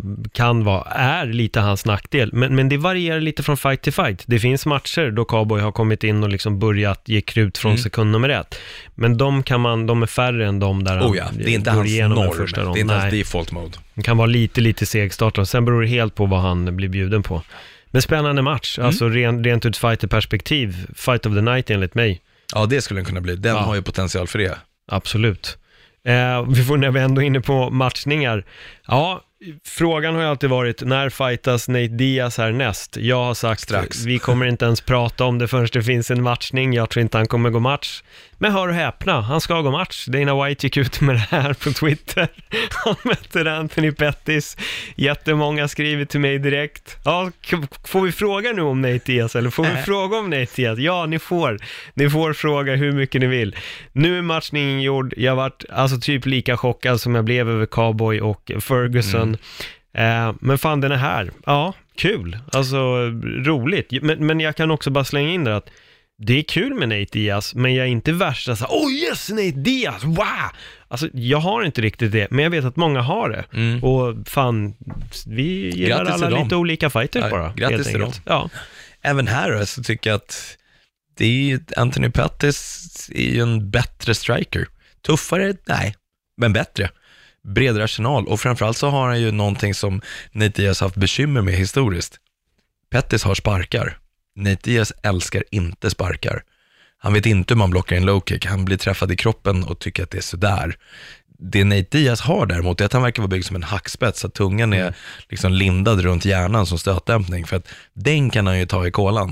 är lite hans nackdel. Men det varierar lite från fight till fight. Det finns matcher då Cowboy har kommit in och liksom börjat ge krut från sekund nummer 1. Men de är färre än de där det är inte hans norm. Det är inte hans default mode. Det kan vara lite segstartare. Sen beror det helt på vad han blir bjuden på. Men spännande match. Alltså rent ut fighter-perspektiv. Fight of the night enligt mig. Ja, det skulle den kunna bli. Den har ju potential för det. Absolut. Vi får när vi ändå inne på matchningar. Ja, frågan har ju alltid varit, när fightas Nate Diaz härnäst? Jag har sagt strax. Vi kommer inte ens prata om det förrän det finns en matchning. Jag tror inte han kommer gå match. Men hör och häpna, han ska gå match. Dana White gick ut med det här på Twitter. Han mötte Anthony Pettis. Jättemånga skriver till mig direkt. Ja, får vi fråga nu om Nate Diaz? Eller får vi fråga om Nate Diaz? Ja, ni får fråga hur mycket ni vill. Nu är matchningen gjord. Jag har varit alltså typ lika chockad som jag blev över Cowboy och Ferguson. Men fan, den är här. Ja, kul. Alltså, roligt. Men jag kan också bara slänga in där att det är kul med Nate Diaz, men jag är inte värsta så här, yes, Nate Diaz, wow! Alltså, jag har inte riktigt det, men jag vet att många har det. Och fan, vi gillar grattis alla lite olika fighters bara. Grattis till dem. Ja. Även här så tycker jag att Anthony Pettis är ju en bättre striker. Tuffare? Nej, men bättre. Bredare arsenal, och framförallt så har han ju någonting som Nate Diaz haft bekymmer med historiskt. Pettis har sparkar. Nate Diaz älskar inte sparkar. Han vet inte hur man blockar en low kick. Han blir träffad i kroppen och tycker att det är sådär. Det Nate Diaz har däremot är att han verkar vara byggd som en hackspets, så tungan är liksom lindad runt hjärnan som stötdämpning, för att den kan han ju ta i kolan.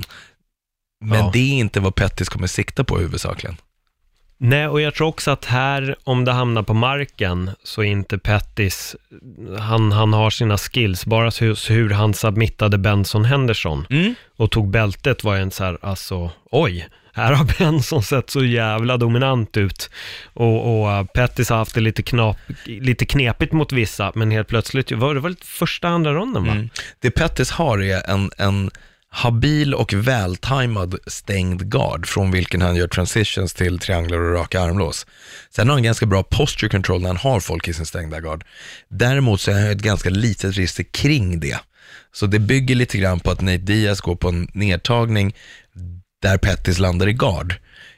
Men det är inte vad Pettis kommer sikta på huvudsakligen. Nej, och jag tror också att här, om det hamnar på marken, så är inte Pettis, han har sina skills, bara hur han submittade Benson Henderson och tog bältet var en så här, alltså, oj, här har Benson sett så jävla dominant ut, och Pettis har haft det lite knepigt mot vissa, men helt plötsligt, det var lite första andra ronden, va? Det Pettis har är en habil och vältajmad stängd guard från vilken han gör transitions till trianglar och raka armlås. Sen har han ganska bra posture control när han har folk i sin stängda guard. Däremot så är han ett ganska litet register kring det. Så det bygger lite grann på att Nate Diaz går på en nedtagning där Pettis landar i guard.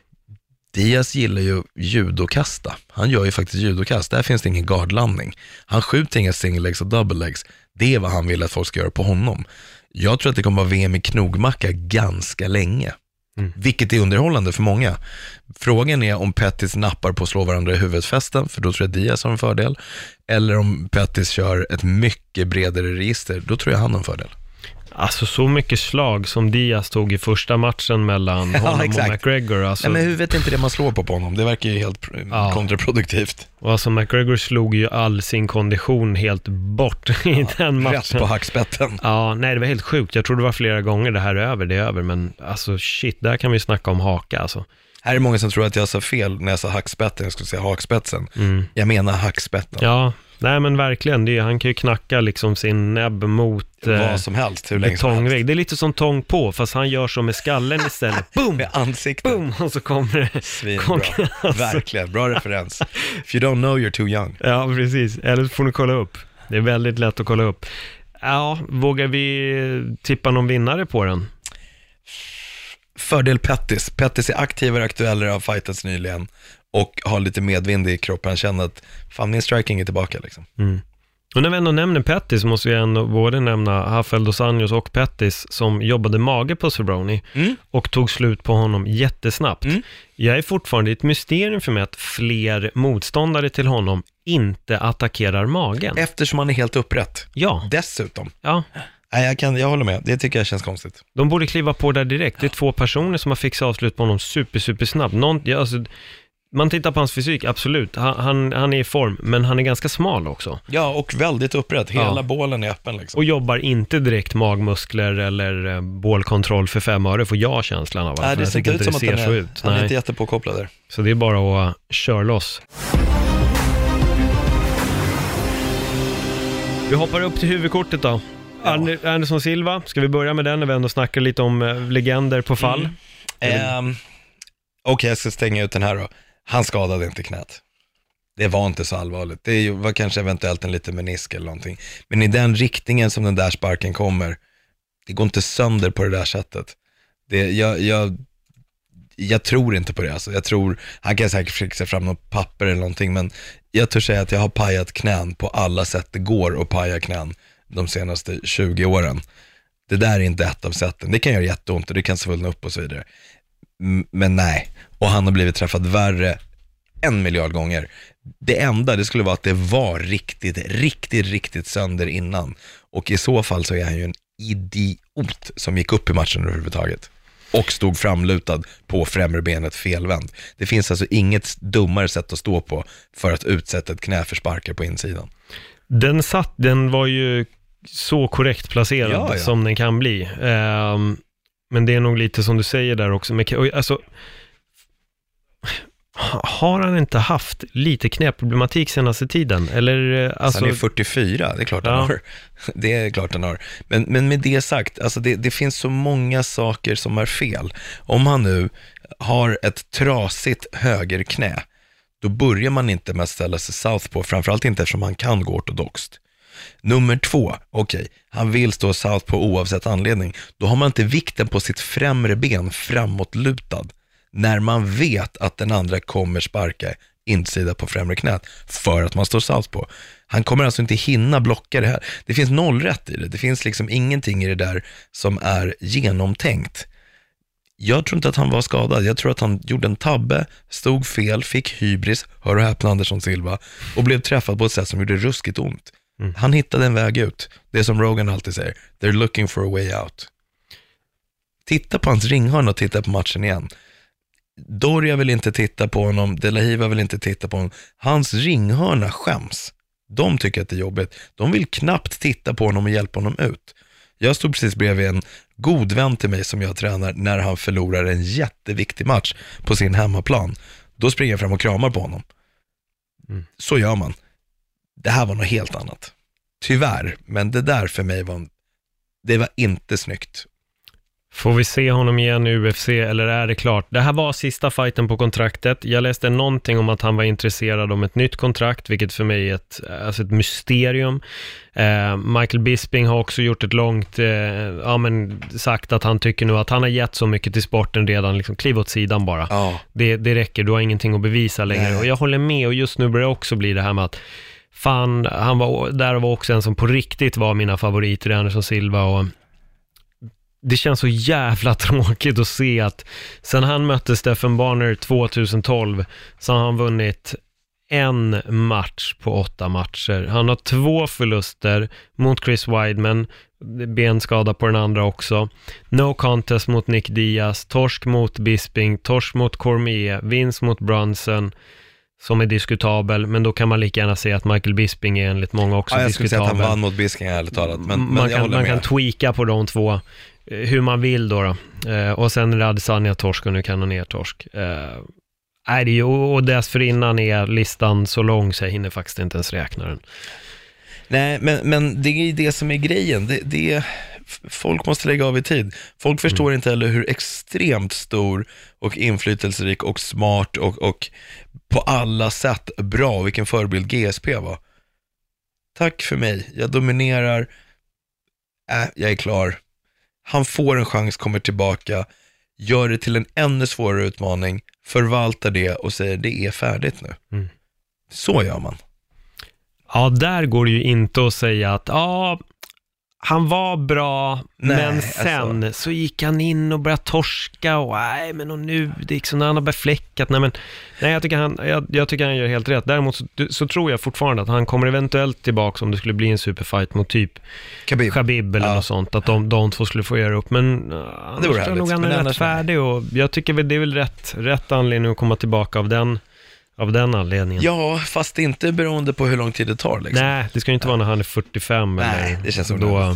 Diaz gillar ju judokasta. Han gör ju faktiskt judokast. Där finns det ingen guardlandning. Han skjuter inga single legs och double legs. Det är vad han vill att folk ska göra på honom. Jag tror att det kommer vara VM i knogmacka ganska länge. Vilket är underhållande för många. Frågan är om Pettis nappar på att slå varandra i huvudfästen, för då tror jag Diaz har en fördel. Eller om Pettis kör ett mycket bredare register, då tror jag han har en fördel. Alltså så mycket slag som Diaz tog i första matchen mellan honom och McGregor. Alltså... Nej, men huvudet är inte det man slår på honom. Det verkar ju helt kontraproduktivt. Och alltså McGregor slog ju all sin kondition helt bort i den matchen. Rätt på hackspetten. Ja, nej, det var helt sjukt. Jag tror det var flera gånger det är över. Men alltså shit, där kan vi snacka om haka alltså. Här är många som tror att jag sa fel när jag sa hackspetten. Jag skulle säga hakspetsen. Jag menar hackspetten. Ja, nej men verkligen. Han kan ju knacka liksom sin näbb mot vad som helst, hur länge som helst. Det är lite som tång på, fast han gör så med skallen istället. Boom! Med ansiktet. Boom! Och så kommer det. Svinbra. Verkligen, bra referens. If you don't know, you're too young. Ja, precis. Eller så får ni kolla upp. Det är väldigt lätt att kolla upp. Ja, vågar vi tippa någon vinnare på den? Fördel Pettis. Pettis är aktivare, aktuellare, har fightats nyligen och har lite medvind i kroppen. Han känner att fan, min striking är tillbaka liksom. Och när vi ändå nämner Pettis måste vi ändå både nämna Rafael dos Anjos och Pettis som jobbade mage på Cerrone och tog slut på honom jättesnabbt. Jag är fortfarande ett mysterium för mig att fler motståndare till honom inte attackerar magen. Eftersom han är helt upprätt. Ja. Dessutom. Ja. Nej, jag håller med. Det tycker jag känns konstigt. De borde kliva på där direkt. Det är 2 personer som har fixat avslut på honom super snabbt. Man tittar på hans fysik, absolut. Han är i form, men han är ganska smal också. Ja, och väldigt upprätt. Hela bålen är öppen liksom. Och jobbar inte direkt magmuskler eller bålkontroll för 5 öre, får jag känslan av. Nej, det ser inte ut som att han är inte jättepåkopplad där. Så det är bara att köra loss. Vi hoppar upp till huvudkortet då. Anderson Silva, ska vi börja med den när vi ändå snackar lite om legender på fall? Okej, jag ska stänga ut den här då. Han skadade inte knät. Det var inte så allvarligt. Det var kanske eventuellt en liten menisk eller någonting. Men i den riktningen som den där sparken kommer, det går inte sönder på det där sättet. Jag tror inte på det. Alltså. Jag tror, han kan säkert fixa fram något papper eller någonting, men jag tror säga att jag har pajat knän på alla sätt det går att paja knän de senaste 20 åren. Det där är inte ett av sätten. Det kan göra jätteont och det kan svullna upp och så vidare. Men nej. Och han har blivit träffad värre 1 miljard gånger. Det enda, det skulle vara att det var riktigt sönder innan. Och i så fall så är han ju en idiot som gick upp i matchen överhuvudtaget. Och stod framlutad på främre benet felvänd. Det finns alltså inget dummare sätt att stå på för att utsätta ett knä för sparkar på insidan. Den var ju så korrekt placerad som den kan bli. Men det är nog lite som du säger där också. Alltså, har han inte haft lite knäproblematik senaste tiden? Eller, alltså... Han är 44, det är klart han har. Det är klart han har. Men med det sagt, alltså det finns så många saker som är fel. Om han nu har ett trasigt högerknä, då börjar man inte med att ställa sig southpaw, framförallt inte eftersom han kan gå ortodoxt. Nummer 2, han vill stå southpaw oavsett anledning. Då har man inte vikten på sitt främre ben framåtlutad. När man vet att den andra kommer sparka insida på främre knät för att man står southpaw. Han kommer alltså inte hinna blocka det här. Det finns noll rätt i det. Det finns liksom ingenting i det där som är genomtänkt. Jag tror inte att han var skadad. Jag tror att han gjorde en tabbe, stod fel, fick hybris, hör och häpna Anderson Silva, och blev träffad på ett sätt som gjorde ruskigt ont. Han hittade en väg ut. Det är som Rogan alltid säger, they're looking for a way out. Titta på hans ringhörna och titta på matchen igen. Doria vill inte titta på honom, De La Hiva vill inte titta på honom. Hans ringhörna skäms. De tycker att det är jobbigt. De vill knappt titta på honom och hjälpa honom ut. Jag stod precis bredvid en god vän till mig som jag tränar när han förlorar en jätteviktig match på sin hemmaplan. Då springer jag fram och kramar på honom. Så gör man. Det här var något helt annat. Tyvärr, men det där för mig det var inte snyggt. Får vi se honom igen i UFC eller är det klart? Det här var sista fighten på kontraktet. Jag läste någonting om att han var intresserad om ett nytt kontrakt, vilket för mig är ett mysterium. Michael Bisping har också gjort ett långt sagt att han tycker nu att han har gett så mycket till sporten redan, liksom kliv åt sidan bara. Ja. Det räcker, du har ingenting att bevisa längre. Och jag håller med, och just nu börjar det också bli det här med att fan, han var också en som på riktigt var mina favoriter, Anderson Silva, och det känns så jävla tråkigt att se att sen han mötte Stephen Bonner 2012 så har han vunnit en match på 8 matcher. Han har 2 förluster mot Chris Weidman, benskada på den andra också. No contest mot Nick Diaz, torsk mot Bisping, torsk mot Cormier, vinst mot Brunson som är diskutabel, men då kan man lika gärna säga att Michael Bisping är enligt många också jag diskutabel. Skulle säga att han vann mot Bisping ärligt talat, men man kan tweaka på de två hur man vill då. Och sen är det Adesanya torsk och nu kan han ner torsk. Och dessförinnan är listan så lång så jag hinner faktiskt inte ens räkna den. Nej, men det är det som är grejen. Folk måste lägga av i tid. Folk förstår inte heller hur extremt stor och inflytelserik och smart och på alla sätt bra, vilken förebild GSP var. Tack för mig. Jag dominerar. Jag är klar. Han får en chans, kommer tillbaka, gör det till en ännu svårare utmaning, förvaltar det och säger det är färdigt nu. Så gör man. Ja, där går det ju inte att säga att han var bra, men sen så gick han in och började torska och nu det gick så när han har befläckat. Jag tycker han gör helt rätt. Däremot så tror jag fortfarande att han kommer eventuellt tillbaka om det skulle bli en superfight mot typ Khabib eller något sånt, att de två skulle få göra upp. Men det var nog han är rätt färdig, och jag tycker väl det är väl rätt anledning att komma tillbaka av den anledningen. Ja, fast inte beroende på hur lång tid det tar. Liksom. Nej, det ska ju inte vara när han är 45. Nej, eller det känns som då.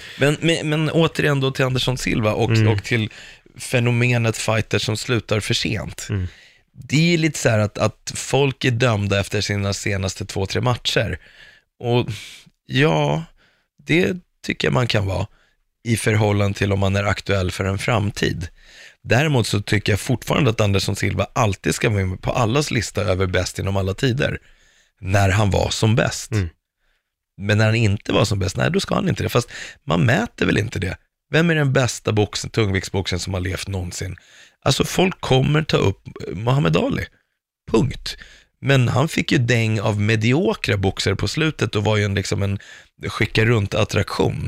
Men återigen då till Anderson Silva och till fenomenet fighter som slutar för sent. Det är lite så här att folk är dömda efter sina senaste 2-3 matcher. Och ja, det tycker jag man kan vara i förhållande till om man är aktuell för en framtid. Däremot så tycker jag fortfarande att Anderson Silva alltid ska vara med på allas lista över bäst inom alla tider. När han var som bäst. Men när han inte var som bäst, nej, då ska han inte det. Fast man mäter väl inte det. Vem är den bästa tungviktsboxen som har levt någonsin? Alltså folk kommer ta upp Muhammad Ali. Punkt. Men han fick ju däng av mediokra boxer på slutet och var ju en skicka runt attraktion.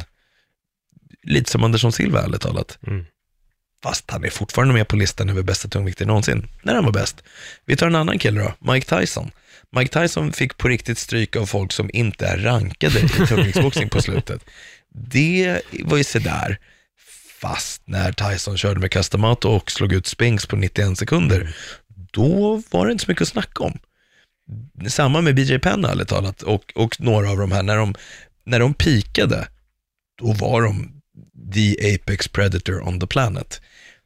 Lite som Anderson Silva, ärligt talat. Fast han är fortfarande med på listan över bästa tungvikter någonsin. När han var bäst. Vi tar en annan kille då, Mike Tyson. Mike Tyson fick på riktigt stryk av folk som inte är rankade i tungviktsboxning på slutet. Det var ju så där. Fast när Tyson körde med Castamato och slog ut Spinks på 91 sekunder, då var det inte så mycket att snacka om. Samma med BJ Penn, ärligt talat, och några av de här, när de pikade, då var de the apex predator on the planet.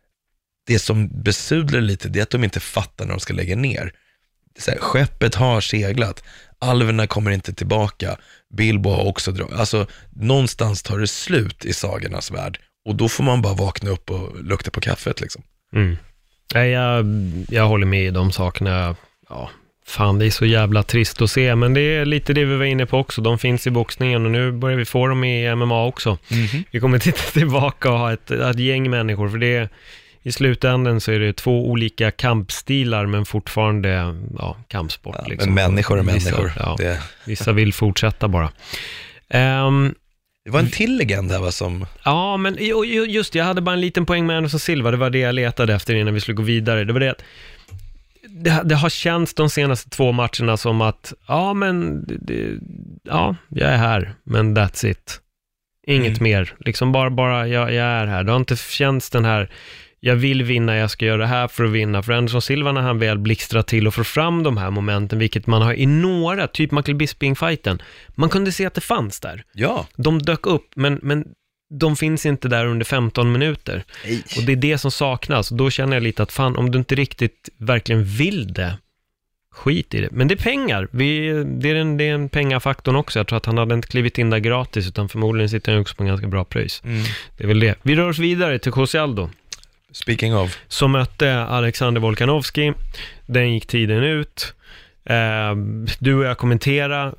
Det som besudlar lite, det är att de inte fattar när de ska lägga ner. Så här, skeppet har seglat, alverna kommer inte tillbaka, Bilbo har också alltså någonstans tar det slut i sagornas värld, och då får man bara vakna upp och lukta på kaffet liksom. Jag håller med i de sakerna. Ja, fan, det är så jävla trist att se, men det är lite det vi var inne på också. De finns i boxningen och nu börjar vi få dem i MMA också. Vi kommer titta tillbaka och ha ett gäng människor, för det i slutändan så är det 2 olika kampstilar, men fortfarande kampsport. Ja, liksom. Men människor är människor. Vissa vill fortsätta bara. Det var en till legend här, va, som... Ja, men just jag hade bara en liten poäng med Anderson Silva. Det var det jag letade efter innan vi skulle gå vidare. Det var det att det har känts de senaste 2 matcherna som att jag är här, men that's it. Inget mer. Liksom bara jag är här. Det har inte känts den här, jag vill vinna, jag ska göra det här för att vinna. För Anderson Silva, när han väl blixtrar till och får fram de här momenten, vilket man har i några, typ Michael Bisping-fighten, man kunde se att det fanns där. Ja. De dök upp, men de finns inte där under 15 minuter. Nej. Och det är det som saknas. Då känner jag lite att fan, om du inte riktigt verkligen vill det, skit i det. Men det är pengar. Det är en pengafaktorn också. Jag tror att han hade inte klivit in där gratis, utan förmodligen sitter han också på en ganska bra pröjs. Det är väl det. Vi rör oss vidare till José Aldo. Speaking of. Som mötte Alexander Volkanovski. Den gick tiden ut. Du och jag kommentera.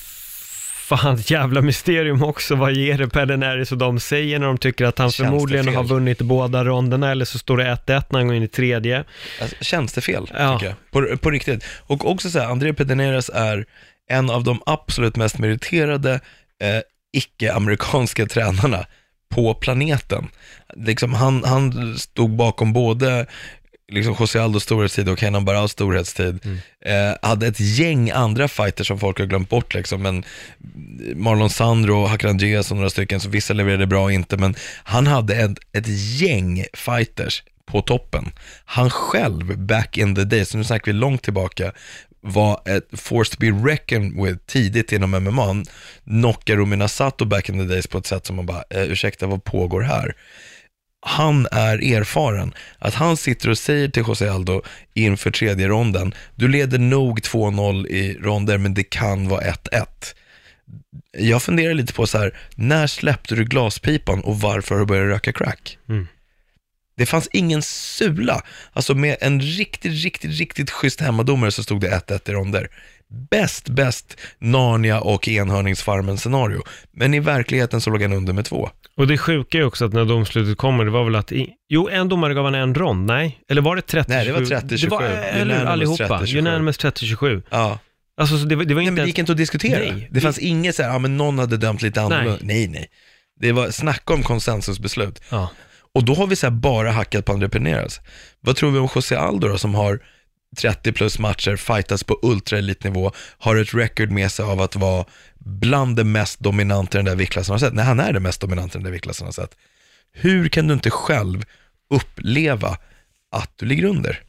Fan, jävla mysterium också. Vad ger det Pedernäris och de säger när de tycker att han förmodligen har vunnit båda ronderna, eller så står det 1-1 när han går in i tredje. Alltså, känns det fel, tycker jag. På riktigt. Och också så här, André Pederneiras är en av de absolut mest meriterade icke-amerikanska tränarna på planeten. Liksom, han stod bakom både liksom José Aldos storhetstid och Kenan Barraos storhetstid. Hade ett gäng andra fighters som folk har glömt bort liksom, men Marlon Sandro, Hakan Andreas och några stycken, så vissa levererade bra och inte, men han hade ett gäng fighters på toppen. Han själv, back in the days, så nu snackar vi långt tillbaka, var ett force to be reckoned with tidigt inom MMA. Han knockade Romina Sato back in the days på ett sätt som man bara, ursäkta, vad pågår här? Han är erfaren. Att han sitter och säger till José Aldo inför tredje ronden, du leder nog 2-0 i ronder, men det kan vara 1-1. Jag funderar lite på så här, när släppte du glaspipan och varför har du börjat röka crack? Det fanns ingen sula. Alltså med en riktigt schysst hemmadomare så stod det 1-1 i ronder. Bäst Narnia och enhörningsfarmen scenario. Men i verkligheten så låg han under med 2. Och det sjuka är också att när domslutet kommer, det var väl att en domare gav han en rond, nej? Eller var det 30-27? Nej, det var 30-27. Det var, eller allihopa, unanimous 30-27. Ja. Alltså, så det var inte... Nej, men det gick inte att diskutera. Nej, det fanns inget så här, men någon hade dömt lite annorlunda. Nej. Det var snacka om konsensusbeslut. Ja. Och då har vi så här bara hackat på André Pederneiras. Vad tror vi om José Aldo då, som har 30 plus matcher, fightas på ultra-elitnivå, har ett record med sig av att vara bland det mest dominanta den där viktklassen har sett. Nej, han är det mest dominanta den där viktklassen har sett. Hur kan du inte själv uppleva att du ligger under?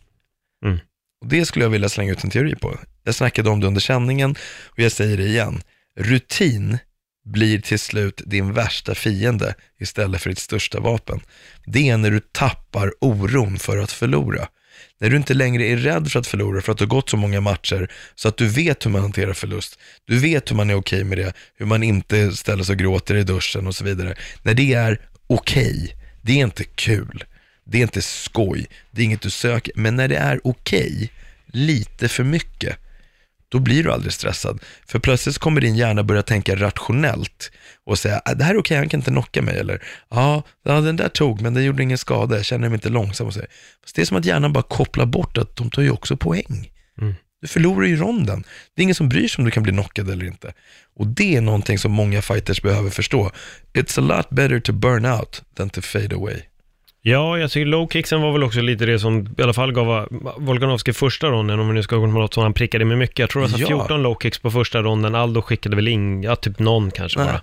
Och det skulle jag vilja slänga ut en teori på. Jag snackade om det under sändningen och jag säger det igen. Rutin blir till slut din värsta fiende istället för ditt största vapen. Det är när du tappar oron för att förlora. När du inte längre är rädd för att förlora, för att du har gått så många matcher så att du vet hur man hanterar förlust. Du vet hur man är okej med det, hur man inte ställer sig och gråter i duschen och så vidare. När det är okej, det är inte kul, det är inte skoj, det är inget du söker. Men när det är okej, lite för mycket, då blir du aldrig stressad. För plötsligt kommer din hjärna börja tänka rationellt och säga, det här är okej, han kan inte knocka mig. Eller, ja, den där tog, men den gjorde ingen skada, jag känner mig inte långsam. Och så. Fast det är som att hjärnan bara kopplar bort att de tar ju också poäng. Du förlorar ju ronden. Det är ingen som bryr sig om du kan bli knockad eller inte. Och det är någonting som många fighters behöver förstå. It's a lot better to burn out than to fade away. Ja, jag tycker low-kicksen var väl också lite det som i alla fall gav Volkanovski första ronden, om vi nu ska gå med något som han prickade med mycket. Jag tror att 14 low-kicks på första ronden. Aldo skickade väl typ någon kanske bara.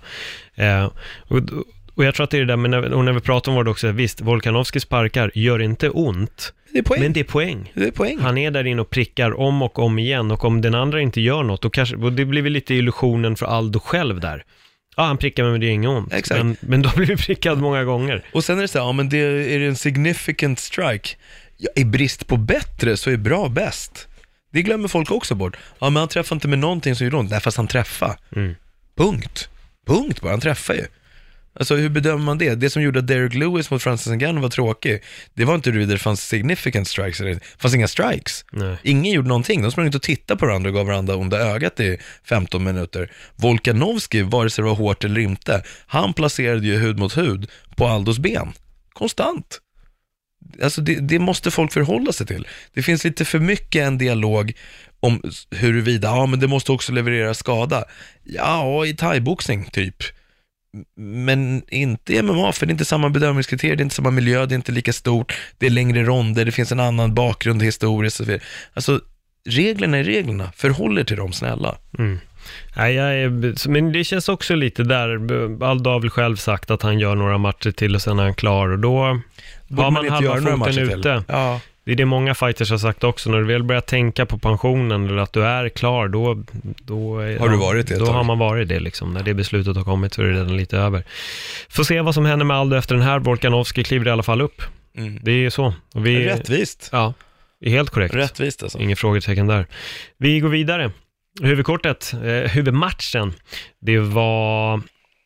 Och jag tror att det är det där, men när vi pratar om det också, visst, Volkanovski sparkar gör inte ont, det är poäng. Men det är poäng. Det är poäng. Han är där in och prickar om och om igen, och om den andra inte gör något, då kanske, och det blir väl lite illusionen för Aldo själv där. Ja, han prickar mig, men det är inget ont. Exakt. Men då blir vi prickad många gånger. Och sen är det så här, men det är en significant strike. Ja, i brist på bättre så är bra bäst. Det glömmer folk också bort. Ja, men han träffar inte med någonting som gjorde ont. Nej, fast han träffar. Punkt bara, han träffar ju. Alltså hur bedömer man det? Det som gjorde att Derek Lewis mot Francis Ngannou var tråkig, det var inte huruvida det fanns significant strikes eller det fanns inga strikes. Nej. Ingen gjorde någonting. De sprang inte och tittade på varandra och gav varandra onda ögat i 15 minuter. Volkanovski, vare sig det var hårt eller inte, han placerade ju hud mot hud på Aldos ben. Konstant. Alltså det måste folk förhålla sig till. Det finns lite för mycket en dialog om huruvida, men det måste också leverera skada. Ja, i thaiboxning typ. Men inte i MMA, för det är inte samma bedömningskriterier, det är inte samma miljö, det är inte lika stort, det är längre ronder, det finns en annan bakgrund historiskt. Alltså, reglerna är reglerna, förhåller till dem, snälla. Nej, men det känns också lite där, Aldo har väl själv sagt att han gör några matcher till och sen är han klar, och då har man halva foten ute. Ja. Det är det många fighters har sagt också, när du väl börjar tänka på pensionen eller att du är klar, då har du varit det. Då har man varit det liksom. När det beslutet har kommit så är det redan lite över. Får se vad som händer med Aldo efter den här. Volkanovski kliver i alla fall upp. Det är ju så. Och Rättvist. Ja, det är helt korrekt. Rättvist alltså. Ingen frågetecken där. Vi går vidare. Huvudkortet, huvudmatchen, det var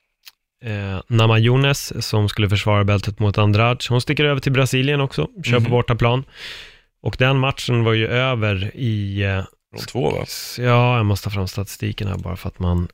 Namajunas som skulle försvara bältet mot Andrade. Hon sticker över till Brasilien också, kör på bortaplan. Och den matchen var ju över i... Rond 2, va? Ja, jag måste ta fram statistiken här bara för att man...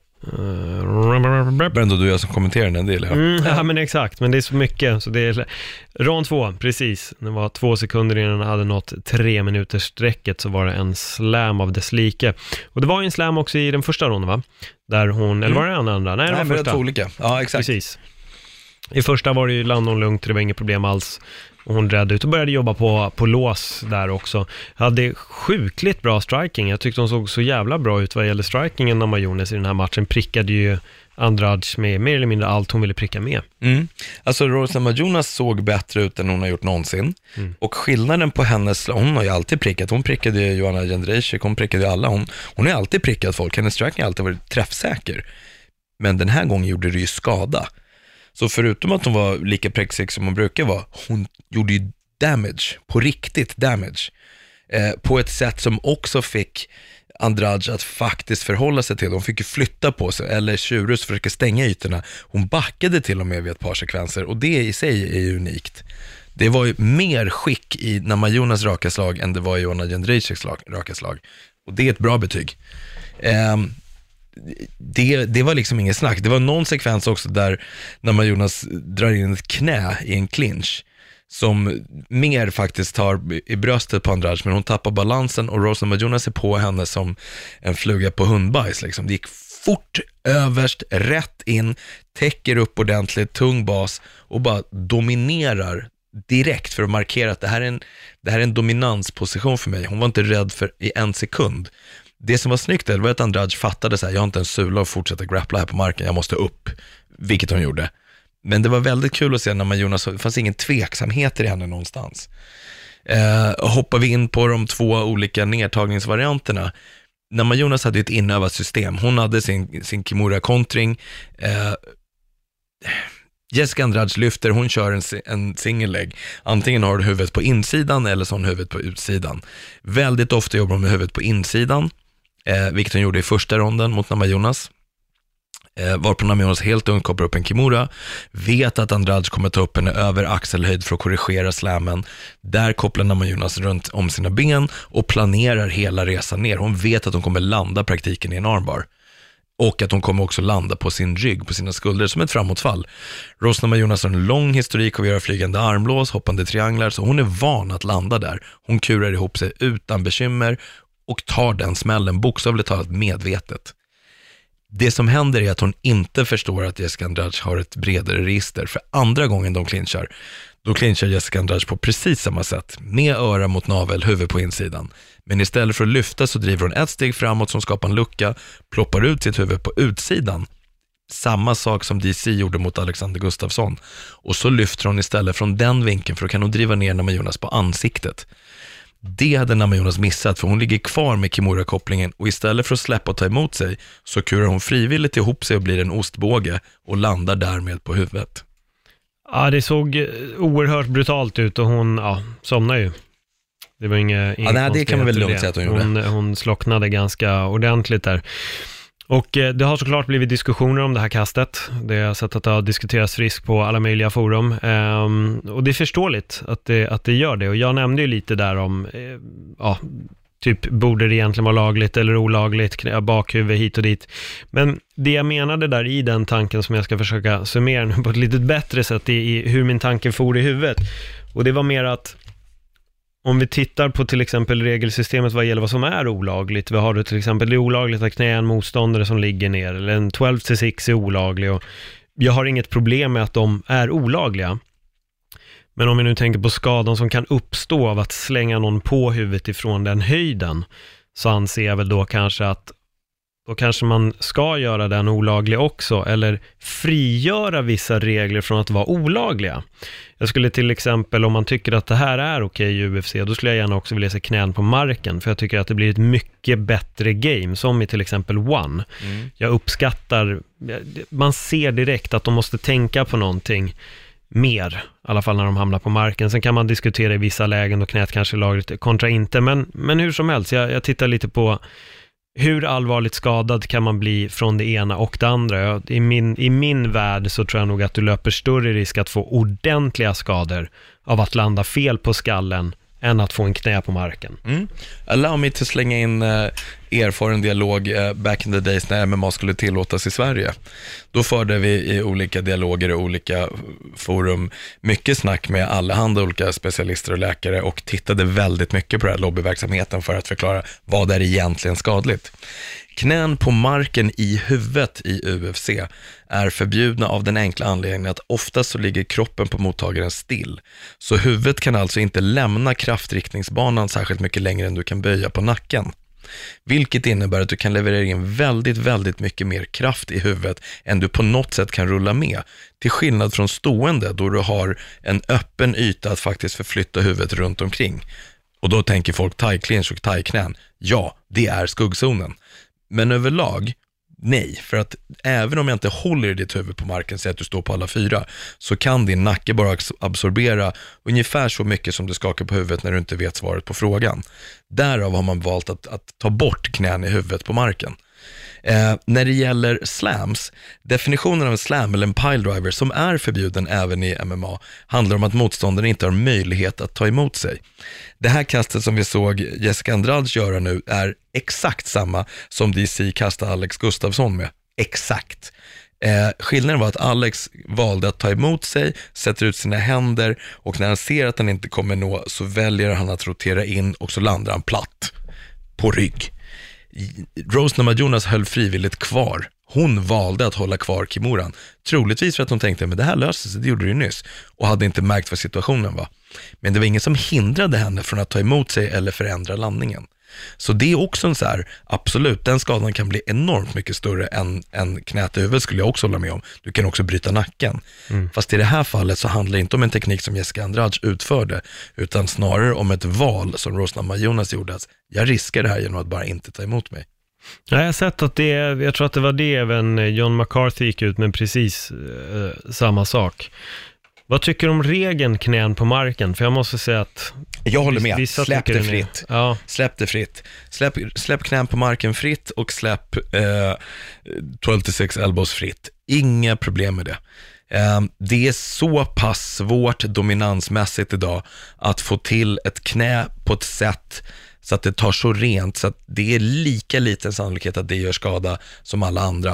Brendo, du är jag som kommenterar en del. Ja, men exakt, men det är så mycket så det är rond 2, precis. Det var 2 sekunder innan den hade nått 3 minuters sträcket, så var det en slam av dess like. Och det var ju en slam också i den första ronden, va? Där hon, eller var det den andra? Nej, det var första. Det var olika. Ja, exakt. Precis. I första var det ju landon lugnt, det var inget problem alls. Och hon räddade ut och började jobba på lås där också. Hade sjukligt bra striking. Jag tyckte hon såg så jävla bra ut vad gäller strikingen när Namajunas i den här matchen. Prickade ju Andrade med mer eller mindre allt hon ville pricka med. Alltså Rosa Namajunas såg bättre ut än hon har gjort någonsin. Och skillnaden på hennes, hon har ju alltid prickat. Hon prickade ju Joanna Jędrzejczyk, hon prickade ju alla. Hon har ju alltid prickat folk. Hennes striking har alltid varit träffsäker. Men den här gången gjorde det ju skada. Så förutom att hon var lika pricksäker som hon brukar vara, hon gjorde ju damage, på riktigt damage. På ett sätt som också fick Andrade att faktiskt förhålla sig till. Hon fick ju flytta på sig, eller Tjurus försöka stänga ytorna. Hon backade till och med vid ett par sekvenser, och det i sig är ju unikt. Det var ju mer skick i Namajunas raka slag än det var i Joanna Jędrzejczyks raka slag. Och det är ett bra betyg. Det var liksom ingen snack. Det var någon sekvens också där Namajunas drar in ett knä i en clinch som mer faktiskt tar i bröstet på Andrade, men hon tappar balansen och Rosa Namajunas är på henne som en fluga på hundbajs liksom. Det gick fort överst, rätt in, täcker upp ordentligt, tung bas och bara dominerar direkt för att markera att det här är en dominansposition för mig. Hon var inte rädd för i en sekund. Det som var snyggt där var att Andrade fattade så här, jag har inte en sula att fortsätta grappla här på marken, jag måste upp, vilket hon gjorde. Men det var väldigt kul att se när Namajunas, det fanns ingen tveksamhet i henne någonstans. Hoppar vi in på de 2 olika nedtagningsvarianterna. Namajunas hade ett inövat system. Hon hade sin Kimura-kontring. Jessica Andrade lyfter, hon kör en single leg. Antingen har du huvudet på insidan eller så har hon huvudet på utsidan. Väldigt ofta jobbar hon med huvudet på insidan, vilket hon gjorde i första ronden mot Namajunas. Varpå Namajunas helt lugnt kopplar upp en Kimura, vet att Andrade kommer ta upp henne över axelhöjd för att korrigera slammen. Där kopplar Namajunas runt om sina ben och planerar hela resan ner. Hon vet att hon kommer landa praktiken i en armbar. Och att hon kommer också landa på sin rygg, på sina skulder som ett framåtfall. Rosa Namajunas har en lång historik av att göra flygande armlås, hoppande trianglar, så hon är van att landa där. Hon kurar ihop sig utan bekymmer och tar den smällen bokstavligt talat medvetet. Det som händer är att hon inte förstår att Jessica Andrade har ett bredare register. För andra gången de clinchar, då clinchar Jessica Andrade på precis samma sätt. Med öra mot navel, huvud på insidan. Men istället för att lyfta så driver hon ett steg framåt som skapar en lucka, ploppar ut sitt huvud på utsidan. Samma sak som DC gjorde mot Alexander Gustafsson. Och så lyfter hon istället från den vinkeln, för då kan hon driva ner Namajunas på ansiktet. Det hade Namajunas missat, för hon ligger kvar med Kimura-kopplingen och istället för att släppa och ta emot sig så kurar hon frivilligt ihop sig och blir en ostbåge och landar därmed på huvudet. Ja, det såg oerhört brutalt ut och hon somnar ju. Det var inget det kan man väl lugnt säga att hon gjorde. Hon slocknade ganska ordentligt där. Och det har såklart blivit diskussioner om det här kastet. Det har sett att det har diskuterats friskt på alla möjliga forum. Och det är förståeligt att det gör det. Och jag nämnde ju lite där om, typ borde det egentligen vara lagligt eller olagligt, bakhuvud hit och dit. Men det jag menade där i den tanken som jag ska försöka summera nu på ett lite bättre sätt i hur min tanke for i huvudet. Och det var mer att om vi tittar på till exempel regelsystemet vad gäller vad som är olagligt. Vi har det till exempel, det är olagligt att knä en motståndare som ligger ner. Eller en 12-6 är olaglig. Och jag har inget problem med att de är olagliga. Men om vi nu tänker på skadan som kan uppstå av att slänga någon på huvudet ifrån den höjden, så anser jag väl då kanske att då kanske man ska göra den olaglig också, eller frigöra vissa regler från att vara olagliga. Jag skulle till exempel, om man tycker att det här är okej i UFC, då skulle jag gärna också vilja se knän på marken, för jag tycker att det blir ett mycket bättre game, som i till exempel One. Jag uppskattar, man ser direkt att de måste tänka på någonting mer, i alla fall när de hamnar på marken. Sen kan man diskutera i vissa lägen och knät kanske lagligt kontra inte, men hur som helst, jag tittar lite på hur allvarligt skadad kan man bli från det ena och det andra. I min värld så tror jag nog att du löper större risk att få ordentliga skador av att landa fel på skallen än att få en knä på marken. Allow me to slänga in erfaren dialog back in the days när MMA skulle tillåtas i Sverige. Då förde vi i olika dialoger och olika forum mycket snack med allehanda olika specialister och läkare och tittade väldigt mycket på den här lobbyverksamheten för att förklara vad är egentligen skadligt. Knän på marken i huvudet i UFC är förbjudna av den enkla anledningen att oftast så ligger kroppen på mottagaren still. Så huvudet kan alltså inte lämna kraftriktningsbanan särskilt mycket längre än du kan böja på nacken. Vilket innebär att du kan leverera in väldigt, väldigt mycket mer kraft i huvudet än du på något sätt kan rulla med. Till skillnad från stående då du har en öppen yta att faktiskt förflytta huvudet runt omkring. Och då tänker folk thai clinch och thai knän. Ja, det är skuggzonen. Men överlag, nej, för att även om jag inte håller i ditt huvud på marken, så att du står på alla fyra, så kan din nacke bara absorbera ungefär så mycket som du skakar på huvudet när du inte vet svaret på frågan. Därav har man valt att ta bort knän i huvudet på marken. När det gäller slams, definitionen av en slam eller en piledriver som är förbjuden även i MMA handlar om att motståndaren inte har möjlighet att ta emot sig. Det här kastet som vi såg Jessica Andrade göra nu är exakt samma som DC kastade Alex Gustafsson med. Exakt. Skillnaden var att Alex valde att ta emot sig, sätter ut sina händer och när han ser att han inte kommer nå så väljer han att rotera in och så landar han platt på rygg. Rose Namajunas höll frivilligt kvar. Hon valde att hålla kvar Kimuran. Troligtvis för att hon tänkte, men det här löser sig, det gjorde det ju nyss. Och hade inte märkt vad situationen var. Men det var ingen som hindrade henne från att ta emot sig eller förändra landningen. Så det är också en så här, absolut, den skadan kan bli enormt mycket större än knät i huvudet skulle jag också hålla med om. Du kan också bryta nacken. Fast i det här fallet så handlar det inte om en teknik som Jessica Andrade utförde, utan snarare om ett val som Rose Namajunas gjorde. Att jag riskar det här genom att bara inte ta emot mig. Ja, jag har sett att jag tror att det var det även John McCarthy gick ut med precis samma sak. Vad tycker du om regeln knän på marken? För jag måste säga att jag håller med. Släpp det fritt. Ja. Släpp det fritt. Släpp knän på marken fritt och släpp 12-6 elbows fritt. Inga problem med det. Det är så pass svårt dominansmässigt idag att få till ett knä på ett sätt så att det tar så rent så att det är lika liten sannolikhet att det gör skada som alla andra.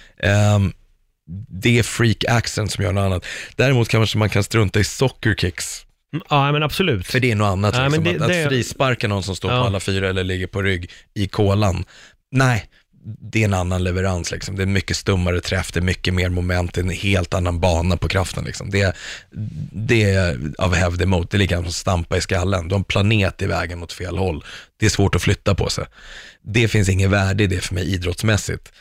Det är freak accent som gör något annat. Däremot kanske man kan strunta i soccer kicks. Ja, men absolut. För det är något annat. Ja, liksom, men att frisparka någon som står på alla fyra eller ligger på rygg i kolan. Nej, det är en annan leverans. Liksom. Det är en mycket stummare träff, det är mycket mer moment, det är en helt annan bana på kraften. Liksom. Det är av hävd emot. Det är lika som att stampa i skallen. De har en planet i vägen åt fel håll. Det är svårt att flytta på sig. Det finns ingen värde i det för mig idrottsmässigt.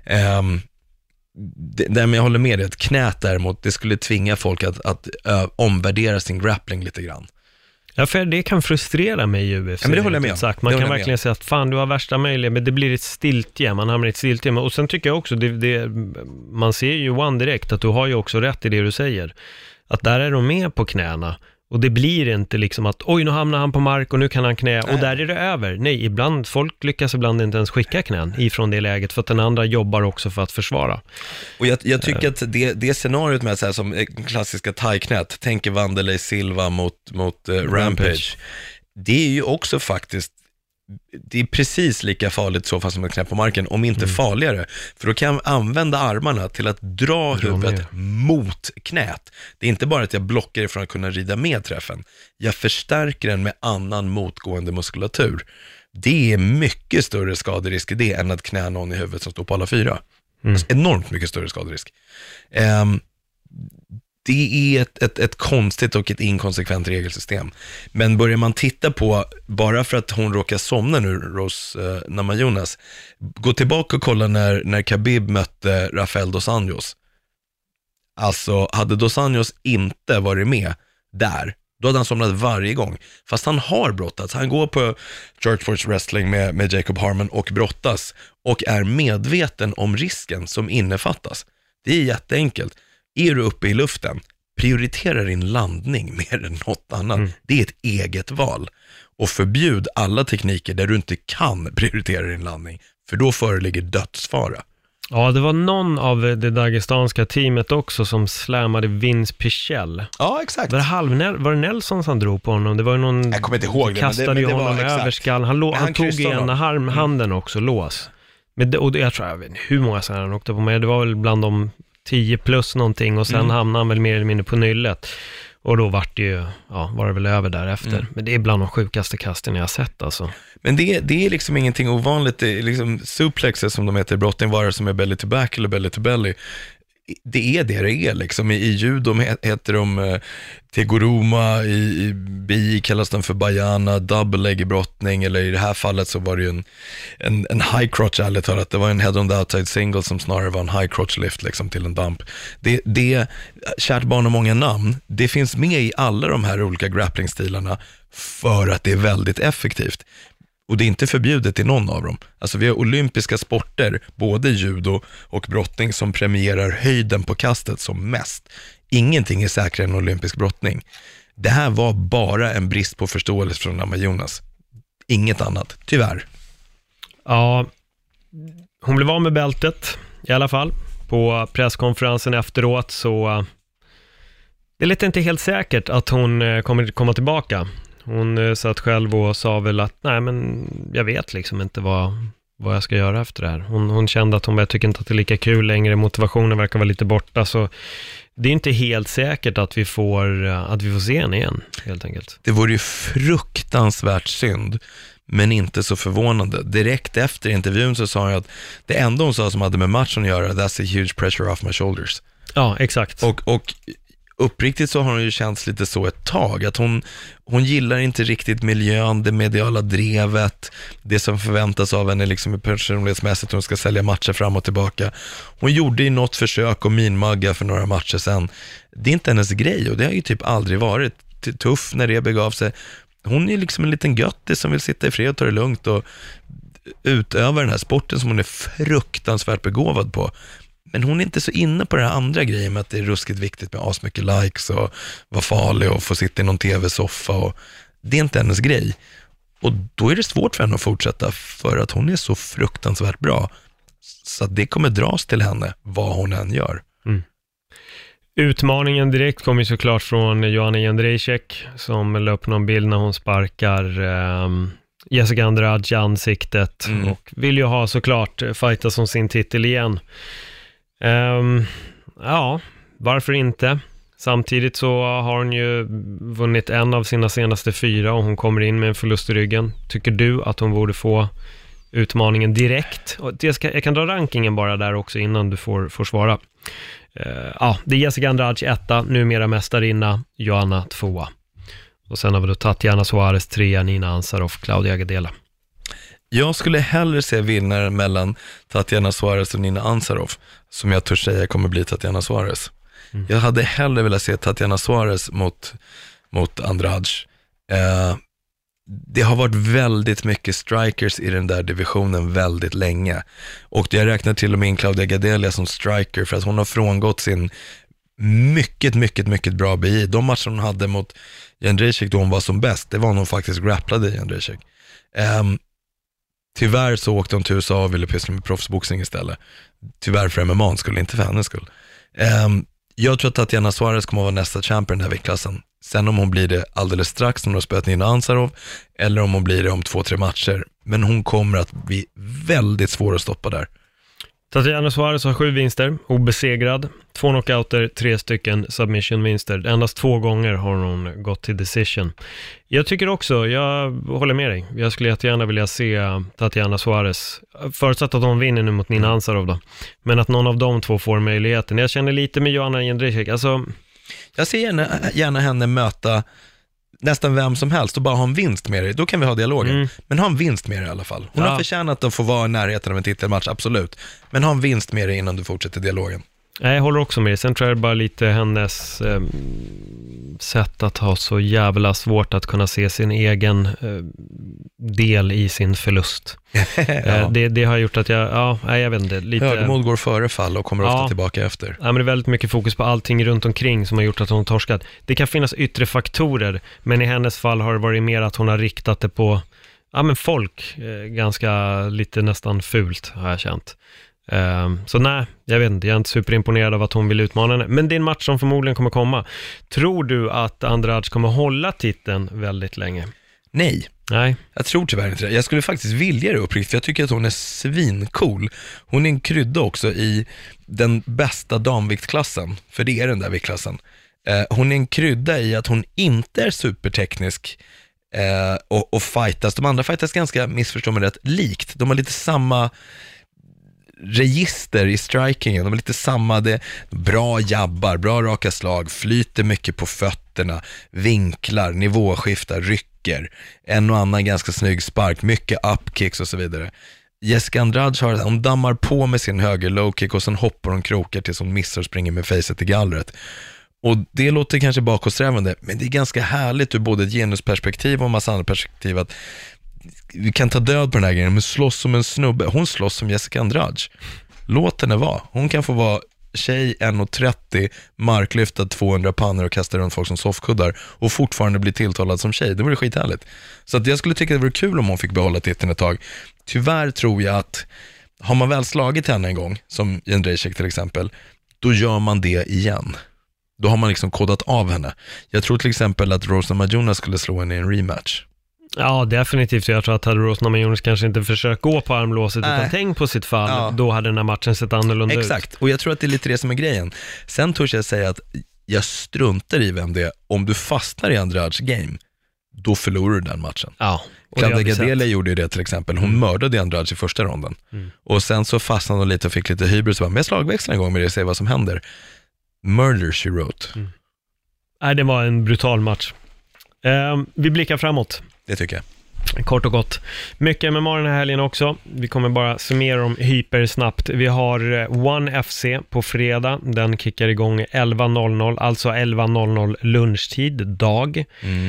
Men jag håller med dig att knät däremot, det skulle tvinga folk att omvärdera sin grappling lite grann. Ja, för det kan frustrera mig i UFC. Ja, men det håller jag med om. Sagt. Man kan verkligen säga att fan, du har värsta möjliga, men det blir ett stiltje, man hamnar i ett stiltje. Och sen tycker jag också, man ser ju One direkt att du har ju också rätt i det du säger. Att där är de med på knäna. Och det blir inte liksom att oj, nu hamnar han på mark och nu kan han knä. Och där är det över. Nej, folk lyckas ibland inte ens skicka knän ifrån det läget för att den andra jobbar också för att försvara. Och jag tycker att det scenariot med så här, som klassiska thai-knät, tänker Wanderlei Silva mot Rampage. Det är ju också faktiskt, det är precis lika farligt så fast som ett knä på marken, om inte farligare. För då kan jag använda armarna till att dra huvudet mot knät. Det är inte bara att jag blockar ifrån att kunna rida med träffen. Jag förstärker den med annan motgående muskulatur. Det är mycket större skaderisk i det än att knä någon i huvudet som står på alla fyra. Alltså, enormt mycket större skaderisk. Det är ett konstigt och ett inkonsekvent regelsystem. Men börjar man titta på, bara för att hon råkar somna nu, Rose Namajunas, gå tillbaka och kolla när Khabib mötte Rafael Dos Anjos. Alltså, hade Dos Anjos inte varit med där, då hade han somnat varje gång. Fast han har brottats. Han går på Church Force Wrestling med Jacob Harmon och brottas och är medveten om risken som innefattas. Det är jätteenkelt. Är du uppe i luften, prioritera din landning mer än något annat. Det är ett eget val. Och förbjud alla tekniker där du inte kan prioritera din landning, för då föreligger dödsfara. Ja, det var någon av det dagestanska teamet också som slammade Vince Pichel. Ja, exakt. Var det Nelson som drog på honom? Det var ju någon... Jag kommer inte ihåg det, kastade men det honom över skallen. Han tog i ena handen också, lås. Men det, och jag tror, jag vet inte hur många sådana han åkte på mig. Det var väl bland de 10 plus någonting, och sen hamnade han väl mer eller mindre på nyllet. Och då var det väl över därefter. Men det är bland de sjukaste kasten jag har sett alltså. Men det är liksom ingenting ovanligt. Det är liksom suplexer som de heter i brottning, vare som är belly to back eller belly to belly. Det är liksom. I judo heter de tegoruma, i bi kallas den för bajana, double leg i brottning, eller i det här fallet så var det ju en high crotch, ärligt talat. Det var en head on the outside single som snarare var en high crotch lift liksom till en bump. Det kärt barn har många namn. Det finns med i alla de här olika grappling-stilarna för att det är väldigt effektivt. Och det är inte förbjudet i någon av dem. Alltså vi har olympiska sporter, både judo och brottning, som premierar höjden på kastet som mest. Ingenting är säkrare än olympisk brottning. Det här var bara en brist på förståelse från Namajunas. Inget annat, tyvärr. Ja, hon blev av med bältet i alla fall. På presskonferensen efteråt så det är lite inte helt säkert att hon kommer komma tillbaka. Hon satt själv och sa väl att nej, men jag vet liksom inte vad jag ska göra efter det här. Hon kände att jag tycker inte att det är lika kul längre. Motivationen verkar vara lite borta, så det är inte helt säkert att vi får se henne igen, helt enkelt. Det vore ju fruktansvärt synd, men inte så förvånande. Direkt efter intervjun så sa jag att det enda hon sa som hade med matchen att göra, that's a huge pressure off my shoulders. Ja, exakt. Och uppriktigt så har hon ju känts lite så ett tag, att hon gillar inte riktigt miljön, det mediala drevet, det som förväntas av henne liksom personlighetsmässigt, hon ska sälja matcher fram och tillbaka. Hon gjorde ju något försök att minmagga för några matcher sen. Det är inte hennes grej, och det har ju typ aldrig varit tuff när det begav sig. Hon är liksom en liten götte som vill sitta i fred och ta det lugnt och utöva den här sporten som hon är fruktansvärt begåvad på. Men hon är inte så inne på det här andra grejen med att det är ruskigt viktigt med asmycket likes och vara farlig och få sitta i någon tv-soffa. Och det är inte hennes grej. Och då är det svårt för henne att fortsätta, för att hon är så fruktansvärt bra. Så att det kommer dras till henne vad hon än gör. Utmaningen direkt kommer ju såklart från Joanna Jędrzejczyk, som la upp någon bild när hon sparkar Jessica Andrade i ansiktet och vill ju ha såklart fighta som sin titel igen. Ja, varför inte? Samtidigt så har hon ju vunnit en av sina senaste 4 och hon kommer in med en förlust i ryggen. Tycker du att hon borde få utmaningen direkt? Och jag kan dra rankingen bara där också innan du får svara. Ja, det är Jessica Andrade 1, numera mästarinna, Joanna 2. Och sen har vi då Tatiana Suarez 3, Nina Ansaroff, Claudia Gadela. Jag skulle hellre se vinnaren mellan Tatiana Suarez och Nina Ansaroff, som jag törs säga kommer bli Tatiana Suarez. Jag hade hellre velat se Tatiana Suarez mot Andrade. Det har varit väldigt mycket strikers i den där divisionen väldigt länge. Och jag räknar till och med in Claudia Gadela som striker, för att hon har frångått sin mycket, mycket, mycket bra BI. De matcher hon hade mot Jędrzejczyk då hon var som bäst, det var hon faktiskt grapplade Jędrzejczyk. Tyvärr så åkte hon till USA och ville pyssla med proffsboxning istället. Tyvärr för MMA skull, inte för hennes skull. Jag tror att Tatiana Suarez kommer att vara nästa champion i den här viktklassen. Sen om hon blir det alldeles strax när hon har spöat Nina Ansaroff, eller om hon blir det om 2-3 matcher. Men hon kommer att bli väldigt svår att stoppa där. Tatiana Suarez har 7 vinster, obesegrad. 2 knockouter, 3 stycken submission-vinster. Endast 2 gånger har hon gått till decision. Jag tycker också, jag håller med dig. Jag skulle jättegärna vilja se Tatiana Suarez. Förutsatt att hon vinner nu mot Nina Ansarov då. Men att någon av de två får möjligheten. Jag känner lite med Joanna Jędrzejczyk. Alltså... Jag ser gärna henne möta nästan vem som helst och bara ha en vinst med det. Då kan vi ha dialogen. Men ha en vinst med det i alla fall. Hon har förtjänat att få vara i närheten av en titelmatch, absolut. Men ha en vinst med det innan du fortsätter dialogen. Jag håller också med. Sen tror jag bara lite hennes sätt att ha så jävla svårt att kunna se sin egen del i sin förlust. Det har gjort att jag vet inte. Lite... Högmod går före fall och kommer ofta tillbaka efter. Ja, men det är väldigt mycket fokus på allting runt omkring som har gjort att hon har torskat. Det kan finnas yttre faktorer, men i hennes fall har det varit mer att hon har riktat det på folk. Ganska lite nästan fult har jag känt. Så nej, jag vet inte, jag är inte superimponerad av att hon vill utmana henne. Men det är en match som förmodligen kommer komma. Tror du att Andrade kommer hålla titeln väldigt länge? Nej, jag tror tyvärr inte det. Jag skulle faktiskt vilja det uppriktigt, för jag tycker att hon är svincool. Hon är en krydda också i den bästa damviktklassen, för det är den där viktklassen. Hon är en krydda i att hon inte är superteknisk och fightas. De andra fightas ganska, missförstår mig rätt, likt. De har lite samma register i strikingen, de är lite samma, det bra jabbar, bra raka slag, flyter mycket på fötterna, vinklar, nivåskiftar, rycker, en och annan ganska snygg spark, mycket upkicks och så vidare. Jessica Andrade hon dammar på med sin höger lowkick och sen hoppar hon krokar tills hon missar och springer med facet i gallret. Och det låter kanske bakåtsträvande, men det är ganska härligt ur både ett genusperspektiv och en massa andra perspektiv att vi kan ta död på den här grejen, men slåss som en snubbe. Hon slåss som Jessica Andrade. Låt henne vara. Hon kan få vara tjej 1,30, marklyftad 200 pannor och kasta runt folk som soffkuddar och fortfarande bli tilltalad som tjej. Det vore skithärligt. Så att jag skulle tycka det vore kul om hon fick behålla titeln ett tag. Tyvärr tror jag att har man väl slagit henne en gång, som Jędrzejczyk till exempel, då gör man det igen. Då har man liksom kodat av henne. Jag tror till exempel att Rose Namajunas skulle slå henne i en rematch. Ja, definitivt. Jag tror att hade Rose Namajunas kanske inte försökt gå på armlåset utan tänkt på sitt fall, då hade den här matchen sett annorlunda ut. Exakt, och jag tror att det är lite det som är grejen. Sen törs jag säga att jag struntar i vem det är. Om du fastnar i Andrades game, då förlorar du den matchen. Ja, Claudia Gadelha gjorde ju det till exempel. Hon mördade Andrade i första ronden. Och sen så fastnade hon lite och fick lite hybris. Men jag slagväxlar en gång med det och se vad som händer. Murder, she wrote. Nej, det var en brutal match. Vi blickar framåt. Det tycker jag. Kort och gott. Mycket MMA den här helgen också. Vi kommer bara summera dem hypersnabbt. Vi har One FC på fredag. Den kickar igång 11.00, alltså 11.00 lunchtid, dag.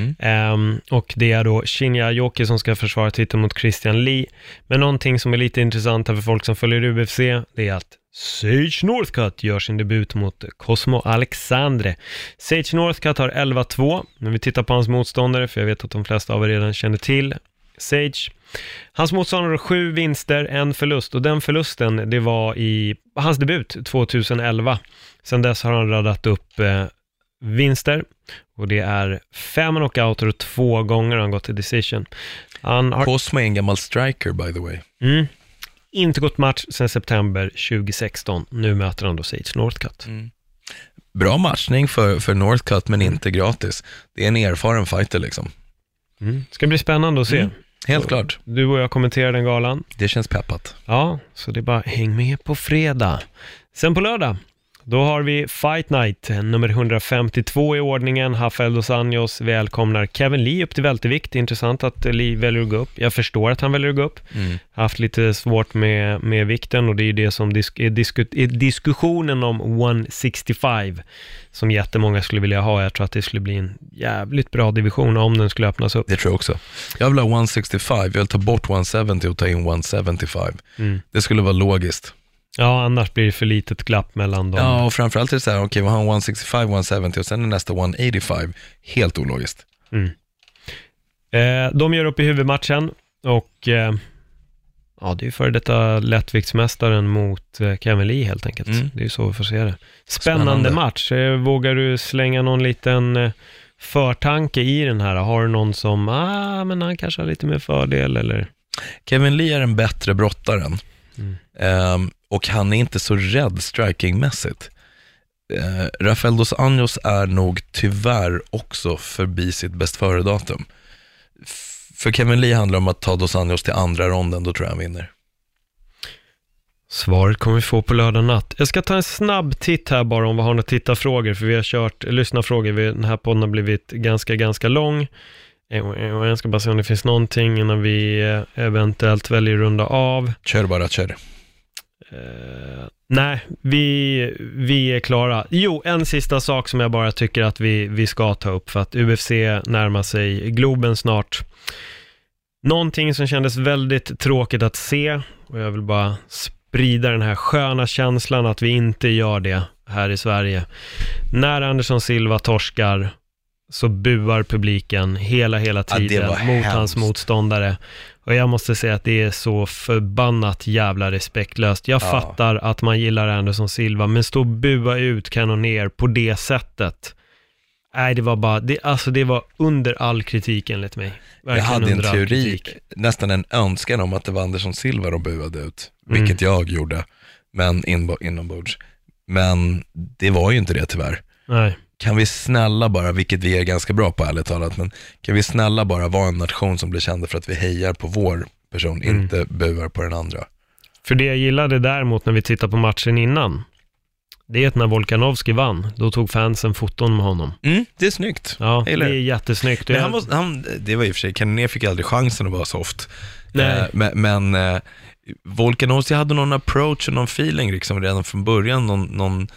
Och det är då Shinya Aoki som ska försvara titeln mot Christian Lee. Men någonting som är lite intressant här för folk som följer UFC, det är att Sage Northcutt gör sin debut mot Cosmo Alexandre. Sage Northcutt har 11-2. När vi tittar på hans motståndare, för jag vet att de flesta av er redan känner till Sage. Hans motståndare har 7 vinster, 1 förlust. Och den förlusten, det var i hans debut 2011. Sen dess har han radat upp vinster. Och det är 5 knockouter och 2 gånger han gått till decision. Cosmo är en gammal striker, by the way. Inte gått match sedan september 2016. Nu möter han då Sage Northcutt. Bra matchning för Northcutt, men inte gratis. Det är en erfaren fighter liksom. Ska bli spännande att se. Helt klart. Du och jag kommenterar den galan. Det känns peppat. Ja, så det är bara häng med på fredag. Sen på lördag, då har vi Fight Night, nummer 152 i ordningen. Rafael dos Anjos välkomnar Kevin Lee upp till vältervikt. Intressant att Lee väljer att gå upp. Jag förstår att han väljer att gå upp. Haft lite svårt med vikten, och det är ju det som är diskussionen om 165 som jättemånga skulle vilja ha. Jag tror att det skulle bli en jävligt bra division om den skulle öppnas upp. Det tror jag också. Jag vill ha 165, jag vill ta bort 170 och ta in 175. Det skulle vara logiskt. Ja, annars blir det för litet glapp mellan dem. Ja, och framförallt är det så här, okej, vi har en 165, 170 och sen är nästa 185. Helt ologiskt. De gör upp i huvudmatchen och ja, det är för detta lättviktsmästaren mot Kevin Lee helt enkelt. Det är ju så vi får se det. Spännande match. Vågar du slänga någon liten förtanke i den här? Har du någon som, men han kanske har lite mer fördel eller? Kevin Lee är en bättre brottaren. Och han är inte så rädd strikingmässigt. Rafael dos Anjos är nog tyvärr också förbi sitt bäst före-datum. För Kevin Lee handlar om att ta dos Anjos till andra ronden, då tror jag han vinner. Svaret kommer vi få på lördag natt. Jag ska ta en snabb titt här bara om vi har några tittarfrågor, för vi har kört lyssnarfrågor. Den här podden har blivit ganska lång. Och jag ska bara se om det finns någonting innan vi eventuellt väljer runda av. Kör. Nej, vi är klara. Jo, en sista sak som jag bara tycker att vi ska ta upp, för att UFC närmar sig Globen snart. Någonting som kändes väldigt tråkigt att se, och jag vill bara sprida den här sköna känslan att vi inte gör det här i Sverige. När Anderson Silva torskar så buar publiken hela tiden mot hans motståndare. Och jag måste säga att det är så förbannat jävla respektlöst. Jag fattar att man gillar Anderson Silva, men stå och bua ut Cannonier på det sättet. Nej, det var bara, det var under all kritik enligt mig. Jag hade en teori, nästan en önskan om att det var Anderson Silva de buade ut, vilket jag gjorde, men inombords. Men det var ju inte det tyvärr. Nej. Kan vi snälla bara, vilket vi är ganska bra på ärligt talat, men kan vi snälla bara vara en nation som blir kända för att vi hejar på vår person, inte buar på den andra. För det jag gillade däremot när vi tittar på matchen innan, det är att när Volkanovski vann, då tog fansen foton med honom. Det är snyggt. Ja, det är jättesnyggt. Men det var i och för sig, Cannonier fick aldrig chansen att vara soft. Men Volkanovski hade någon approach och någon feeling liksom redan från början, någon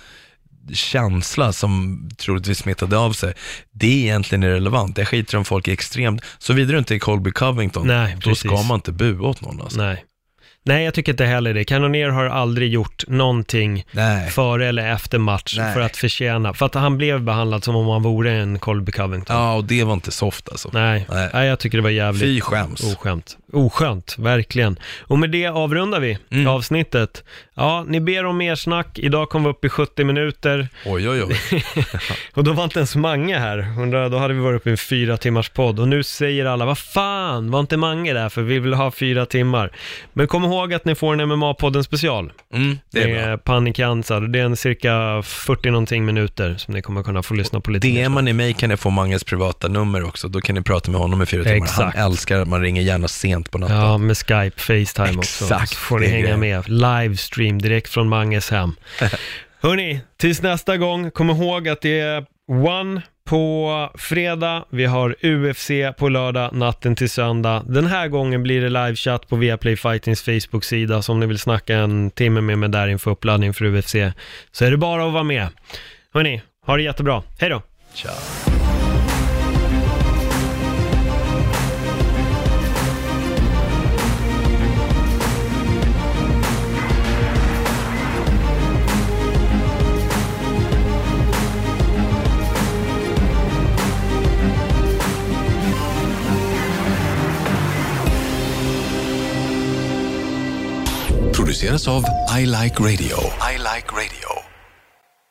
känsla som troligtvis smittade av sig. Det är egentligen irrelevant. Jag skiter om folk är extremt, så vidare inte i Colby Covington. Nej, då ska man inte bua åt någon alltså. Nej, jag tycker inte heller det. Cannonier har aldrig gjort någonting före eller efter match för att förtjäna. För att han blev behandlad som om han vore en Colby Covington. Ja, och det var inte soft alltså. Nej, jag tycker det var jävligt Fy skäms. Oskönt, verkligen. Och med det avrundar vi avsnittet. Ja, ni ber om mer snack. Idag kom vi upp i 70 minuter. Oj. Och då var inte ens Mange här. Då hade vi varit uppe i en 4 timmars podd. Och nu säger alla, vad fan, var inte Mange där? För vi vill ha 4 timmar. Men kom ihåg att ni får en MMA-podden special. Det är med Panik Hansar. Det är en cirka 40 någonting minuter som ni kommer kunna få lyssna på lite. DMar ni mig kan ni få Manges privata nummer också. Då kan ni prata med honom i 4 timmar. Exakt. Han älskar att man ringer gärna sent på natten. Ja, med Skype, FaceTime också. Exakt. Så får ni hänga med. Livestream direkt från Manges hem. Hörrni, tills nästa gång, kom ihåg att det är One på fredag. Vi har UFC på lördag, natten till söndag. Den här gången blir det livechatt på Viaplay Fightings Facebook-sida. Så om ni vill snacka en timme med mig där inför uppladdning för UFC, så är det bara att vara med. Hörrni, ha det jättebra. Hej då! Ciao. Produceras av I Like Radio.